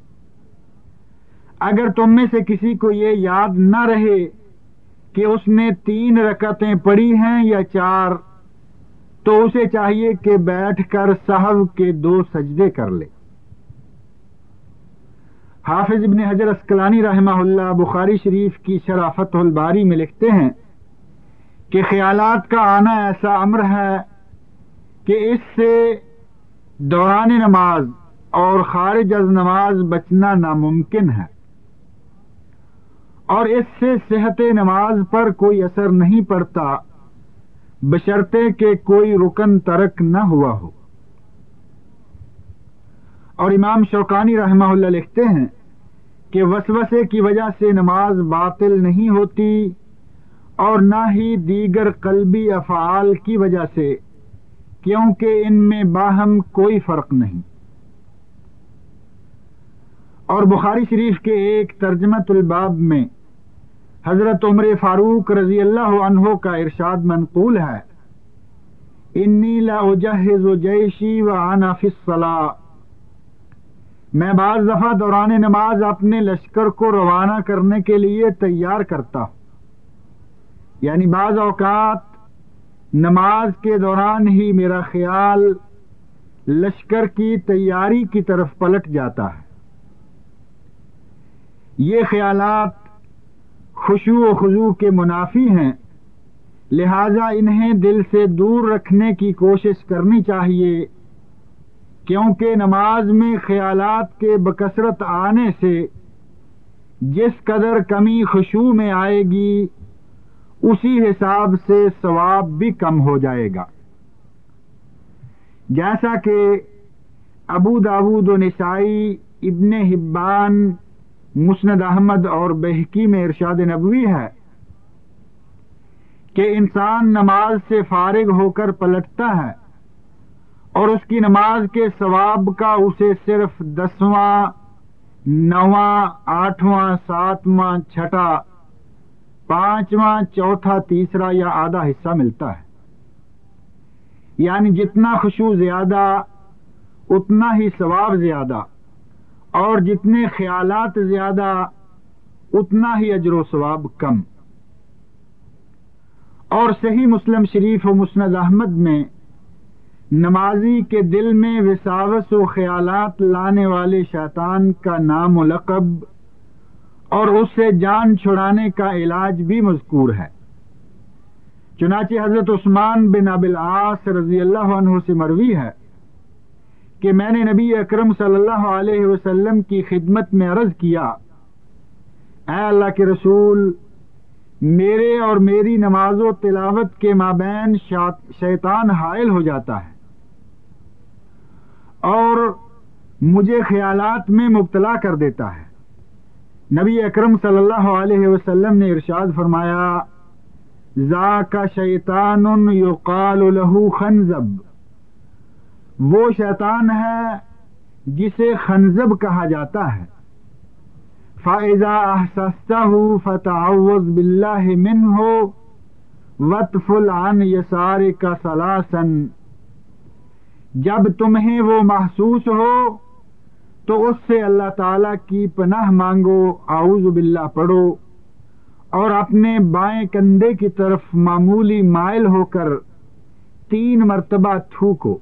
اگر تم میں سے کسی کو یہ یاد نہ رہے کہ اس نے تین رکعتیں پڑھی ہیں یا چار، تو اسے چاہیے کہ بیٹھ کر سہو کے دو سجدے کر لے۔ حافظ ابن حجر اسقلانی رحمہ اللہ بخاری شریف کی شرح فتح الباری میں لکھتے ہیں کہ خیالات کا آنا ایسا امر ہے کہ اس سے دوران نماز اور خارج از نماز بچنا ناممکن ہے، اور اس سے صحت نماز پر کوئی اثر نہیں پڑتا بشرطے کہ کوئی رکن ترک نہ ہوا ہو۔ اور امام شوکانی رحمہ اللہ لکھتے ہیں کہ وسوسے کی وجہ سے نماز باطل نہیں ہوتی اور نہ ہی دیگر قلبی افعال کی وجہ سے، کیونکہ ان میں باہم کوئی فرق نہیں۔ اور بخاری شریف کے ایک ترجمۃ الباب میں حضرت عمر فاروق رضی اللہ عنہ کا ارشاد منقول ہے، انی لاجہز جیشی وانا فی الصلاۃ، میں بعض دفعہ دوران نماز اپنے لشکر کو روانہ کرنے کے لیے تیار کرتا ہوں، یعنی بعض اوقات نماز کے دوران ہی میرا خیال لشکر کی تیاری کی طرف پلٹ جاتا ہے۔ یہ خیالات خشوع و خضوع کے منافی ہیں، لہذا انہیں دل سے دور رکھنے کی کوشش کرنی چاہیے، کیونکہ نماز میں خیالات کے بکثرت آنے سے جس قدر کمی خشوع میں آئے گی اسی حساب سے ثواب بھی کم ہو جائے گا۔ جیسا کہ ابو داود و نسائی، ابن حبان، مسند احمد اور بہقی میں ارشاد نبوی ہے کہ انسان نماز سے فارغ ہو کر پلٹتا ہے اور اس کی نماز کے ثواب کا اسے صرف دسواں، نواں، آٹھواں، ساتواں، چھٹا، پانچواں، چوتھا، تیسرا یا آدھا حصہ ملتا ہے، یعنی جتنا خشوع زیادہ اتنا ہی ثواب زیادہ، اور جتنے خیالات زیادہ اتنا ہی اجر و ثواب کم۔ اور صحیح مسلم شریف و مسند احمد میں نمازی کے دل میں وساوس و خیالات لانے والے شیطان کا نام و لقب اور اس سے جان چھڑانے کا علاج بھی مذکور ہے۔ چنانچہ حضرت عثمان بن ابی العاص رضی اللہ عنہ سے مروی ہے کہ میں نے نبی اکرم صلی اللہ علیہ وسلم کی خدمت میں عرض کیا، اے اللہ کے رسول، میرے اور میری نماز و تلاوت کے مابین شیطان حائل ہو جاتا ہے اور مجھے خیالات میں مبتلا کر دیتا ہے۔ نبی اکرم صلی اللہ علیہ وسلم نے ارشاد فرمایا، ذاک شیطان یقال لہ خنزب، وہ شیطان ہے جسے خنزب کہا جاتا ہے۔ فَإِذَا أَحْسَسْتَهُ فَتَعَوَّذْ بِاللَّهِ مِنْهُ وَاتْفُلْ عَنْ يَسَارِكَ ثَلَاثًا، جب تمہیں وہ محسوس ہو تو اس سے اللہ تعالی کی پناہ مانگو، اعوذ باللہ پڑھو، اور اپنے بائیں کندھے کی طرف معمولی مائل ہو کر تین مرتبہ تھوکو۔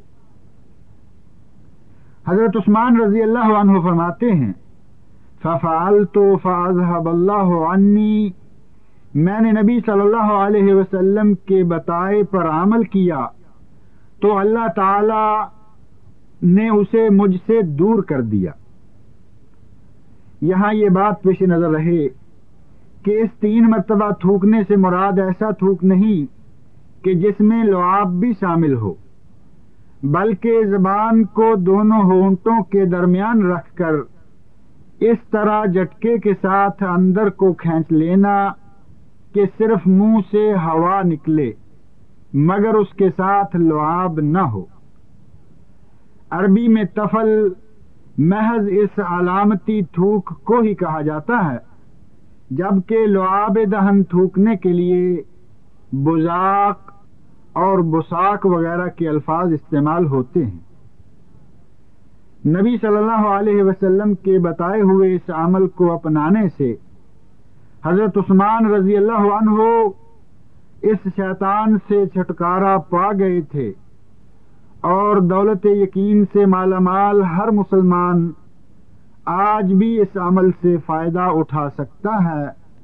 حضرت عثمان رضی اللہ عنہ فرماتے ہیں، فَفَعَلْتُ فَأَذْهَبَ اللَّهُ عَنِّي، میں نے نبی صلی اللہ علیہ وسلم کے بتائے پر عمل کیا تو اللہ تعالی نے اسے مجھ سے دور کر دیا۔ یہاں یہ بات پیش نظر رہے کہ اس تین مرتبہ تھوکنے سے مراد ایسا تھوک نہیں کہ جس میں لعاب بھی شامل ہو، بلکہ زبان کو دونوں ہونٹوں کے درمیان رکھ کر اس طرح جھٹکے کے ساتھ اندر کو کھینچ لینا کہ صرف منہ سے ہوا نکلے مگر اس کے ساتھ لعاب نہ ہو۔ عربی میں تفل محض اس علامتی تھوک کو ہی کہا جاتا ہے، جبکہ لعاب دہن تھوکنے کے لیے بزاق اور بساق وغیرہ کے الفاظ استعمال ہوتے ہیں۔ نبی صلی اللہ علیہ وسلم کے بتائے ہوئے اس عمل کو اپنانے سے حضرت عثمان رضی اللہ عنہ اس شیطان سے چھٹکارا پا گئے تھے، اور دولت یقین سے مالا مال ہر مسلمان آج بھی اس عمل سے فائدہ اٹھا سکتا ہے۔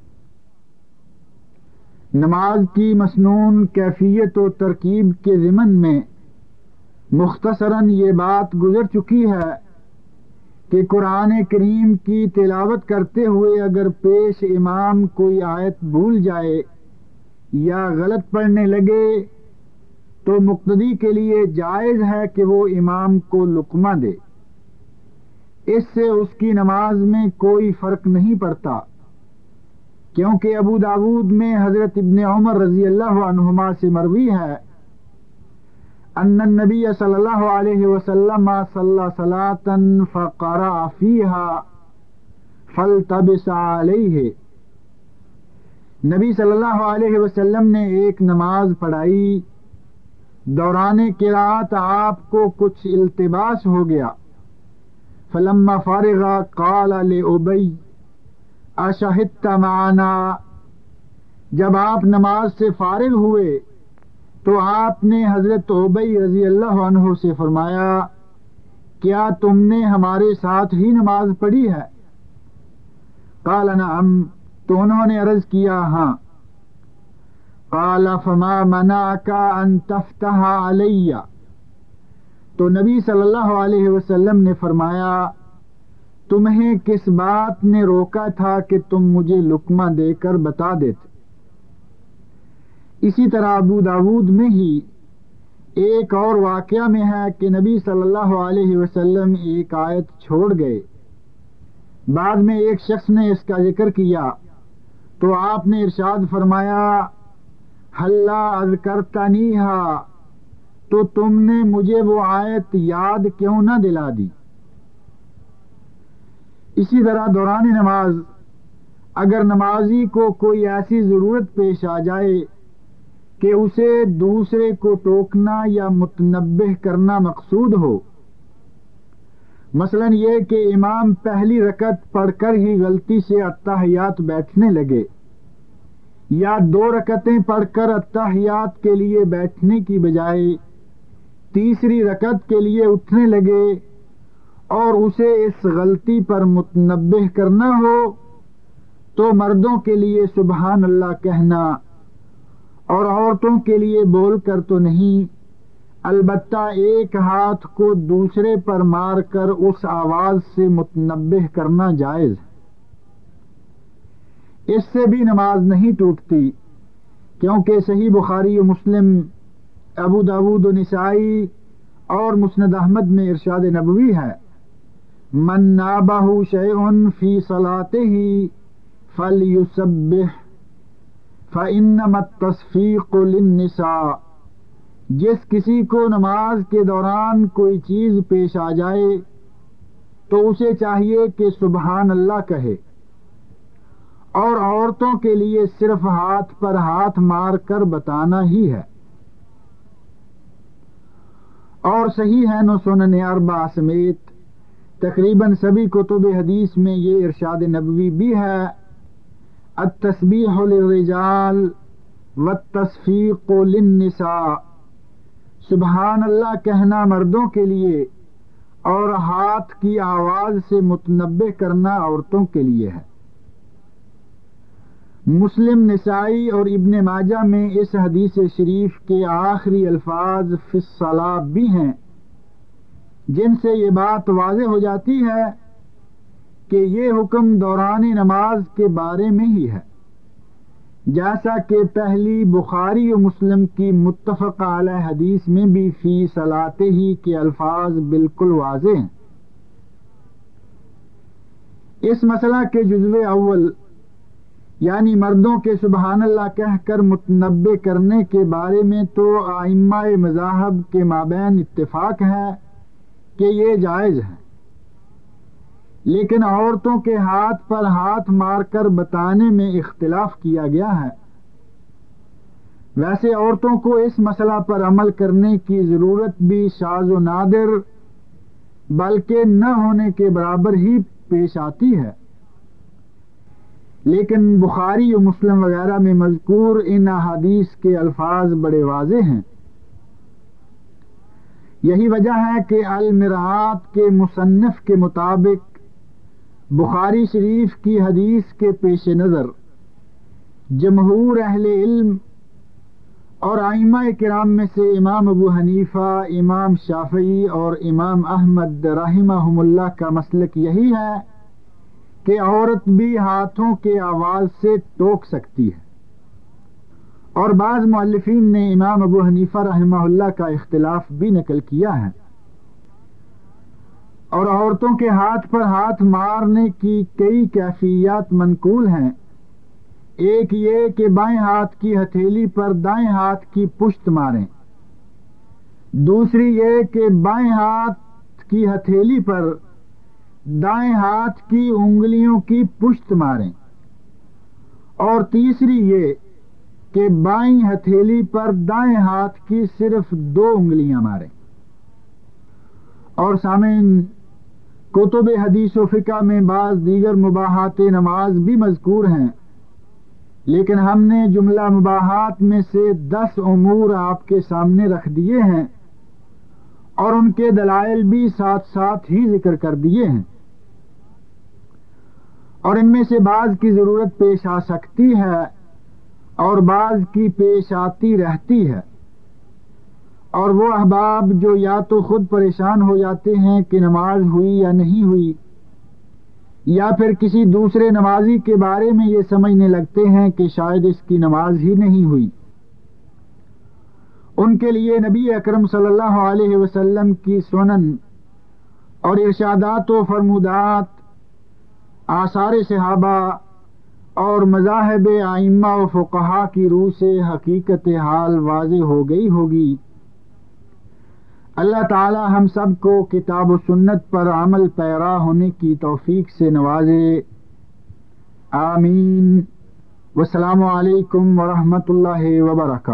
نماز کی مسنون کیفیت و ترکیب کے ضمن میں مختصراً یہ بات گزر چکی ہے کہ قرآن کریم کی تلاوت کرتے ہوئے اگر پیش امام کوئی آیت بھول جائے یا غلط پڑھنے لگے تو مقتدی کے لیے جائز ہے کہ وہ امام کو لقمہ دے، اس سے اس کی نماز میں کوئی فرق نہیں پڑتا، کیونکہ ابو داود میں حضرت ابن عمر رضی اللہ عنہما سے مروی ہے ان النبی صلی اللہ علیہ وسلم صلی صلاة فقرأ فیها فالتبس علیہ، نبی صلی اللہ علیہ وسلم نے ایک نماز پڑھائی، دوران قرأت آپ کو کچھ التباس ہو گیا، فلما فارغ قال لأبی اشہدت معنا، جب آپ نماز سے فارغ ہوئے تو آپ نے حضرت ابی رضی اللہ عنہ سے فرمایا کیا تم نے ہمارے ساتھ ہی نماز پڑھی ہے؟ قال نعم، تو انہوں نے عرض کیا ہاں۔ قال فما منعك ان تفتح علی، تو نبی صلی اللہ علیہ وسلم نے فرمایا تمہیں کس بات نے روکا تھا کہ تم مجھے لقمہ دے کر بتا دیتے؟ اسی طرح ابو داود میں ہی ایک اور واقعہ میں ہے کہ نبی صلی اللہ علیہ وسلم ایک آیت چھوڑ گئے، بعد میں ایک شخص نے اس کا ذکر کیا تو آپ نے ارشاد فرمایا ہلا اذکرتنیھا، تو تم نے مجھے وہ آیت یاد کیوں نہ دلا دی؟ اسی طرح دوران نماز اگر نمازی کو کوئی ایسی ضرورت پیش آ جائے کہ اسے دوسرے کو ٹوکنا یا متنبہ کرنا مقصود ہو، مثلا یہ کہ امام پہلی رکعت پڑھ کر ہی غلطی سے التحیات بیٹھنے لگے یا دو رکعتیں پڑھ کر التحیات کے لیے بیٹھنے کی بجائے تیسری رکعت کے لیے اٹھنے لگے اور اسے اس غلطی پر متنبہ کرنا ہو، تو مردوں کے لیے سبحان اللہ کہنا اور عورتوں کے لیے بول کر تو نہیں، البتہ ایک ہاتھ کو دوسرے پر مار کر اس آواز سے متنبہ کرنا جائز ہے۔ اس سے بھی نماز نہیں ٹوٹتی، کیونکہ صحیح بخاری و مسلم، ابو داود و نسائی اور مسند احمد میں ارشاد نبوی ہے من نابہ شیء فی صلاتہ فلیسبح فإنما التصفیق للنساء، جس کسی کو نماز کے دوران کوئی چیز پیش آ جائے تو اسے چاہیے کہ سبحان اللہ کہے، اور عورتوں کے لیے صرف ہاتھ پر ہاتھ مار کر بتانا ہی ہے۔ اور صحیح ہے نو سنن اربعہ سمیت تقریباً سبھی کتب حدیث میں یہ ارشاد نبوی بھی ہے التسبیح للرجال والتصفیق للنساء، سبحان اللہ کہنا مردوں کے لیے اور ہاتھ کی آواز سے متنبہ کرنا عورتوں کے لیے ہے۔ مسلم، نسائی اور ابن ماجہ میں اس حدیث شریف کے آخری الفاظ فی الصلاۃ بھی ہیں، جن سے یہ بات واضح ہو جاتی ہے کہ یہ حکم دوران نماز کے بارے میں ہی ہے، جیسا کہ پہلی بخاری و مسلم کی متفق علیہ حدیث میں بھی فی صلاتے ہی کے الفاظ بالکل واضح ہیں۔ اس مسئلہ کے جزو اول یعنی مردوں کے سبحان اللہ کہہ کر متنبہ کرنے کے بارے میں تو ائمہ مذاہب کے مابین اتفاق ہے کہ یہ جائز ہے، لیکن عورتوں کے ہاتھ پر ہاتھ مار کر بتانے میں اختلاف کیا گیا ہے۔ ویسے عورتوں کو اس مسئلہ پر عمل کرنے کی ضرورت بھی شاذ و نادر بلکہ نہ ہونے کے برابر ہی پیش آتی ہے، لیکن بخاری و مسلم وغیرہ میں مذکور ان احادیث کے الفاظ بڑے واضح ہیں۔ یہی وجہ ہے کہ المرآت کے مصنف کے مطابق بخاری شریف کی حدیث کے پیش نظر جمہور اہل علم اور ائمہ کرام میں سے امام ابو حنیفہ، امام شافعی اور امام احمد رحمہم اللہ کا مسلک یہی ہے کہ عورت بھی ہاتھوں کے آواز سے ٹوک سکتی ہے، اور بعض مؤلفین نے امام ابو حنیفہ رحمہ اللہ کا اختلاف بھی نقل کیا ہے۔ اور عورتوں کے ہاتھ پر ہاتھ مارنے کی کئی کیفیات منقول ہیں۔ ایک یہ کہ بائیں ہاتھ کی ہتھیلی پر دائیں ہاتھ کی پشت ماریں، دوسری یہ کہ بائیں ہاتھ کی ہتھیلی پر دائیں ہاتھ کی انگلیوں کی پشت ماریں، اور تیسری یہ کہ بائیں ہتھیلی پر دائیں ہاتھ کی صرف دو انگلیاں ماریں۔ اور سامعین، کتب حدیث و فقہ میں بعض دیگر مباحات نماز بھی مذکور ہیں، لیکن ہم نے جملہ مباحات میں سے دس امور آپ کے سامنے رکھ دیے ہیں، اور ان کے دلائل بھی ساتھ ساتھ ہی ذکر کر دیے ہیں، اور ان میں سے بعض کی ضرورت پیش آ سکتی ہے اور بعض کی پیش آتی رہتی ہے۔ اور وہ احباب جو یا تو خود پریشان ہو جاتے ہیں کہ نماز ہوئی یا نہیں ہوئی، یا پھر کسی دوسرے نمازی کے بارے میں یہ سمجھنے لگتے ہیں کہ شاید اس کی نماز ہی نہیں ہوئی، ان کے لیے نبی اکرم صلی اللہ علیہ وسلم کی سنن اور ارشادات و فرمودات، آثار صحابہ اور مذاہب ائمہ و فقہا کی روح سے حقیقت حال واضح ہو گئی ہوگی۔ اللہ تعالی ہم سب کو کتاب و سنت پر عمل پیرا ہونے کی توفیق سے نوازے، آمین۔ والسلام علیکم ورحمۃ اللہ وبرکاتہ۔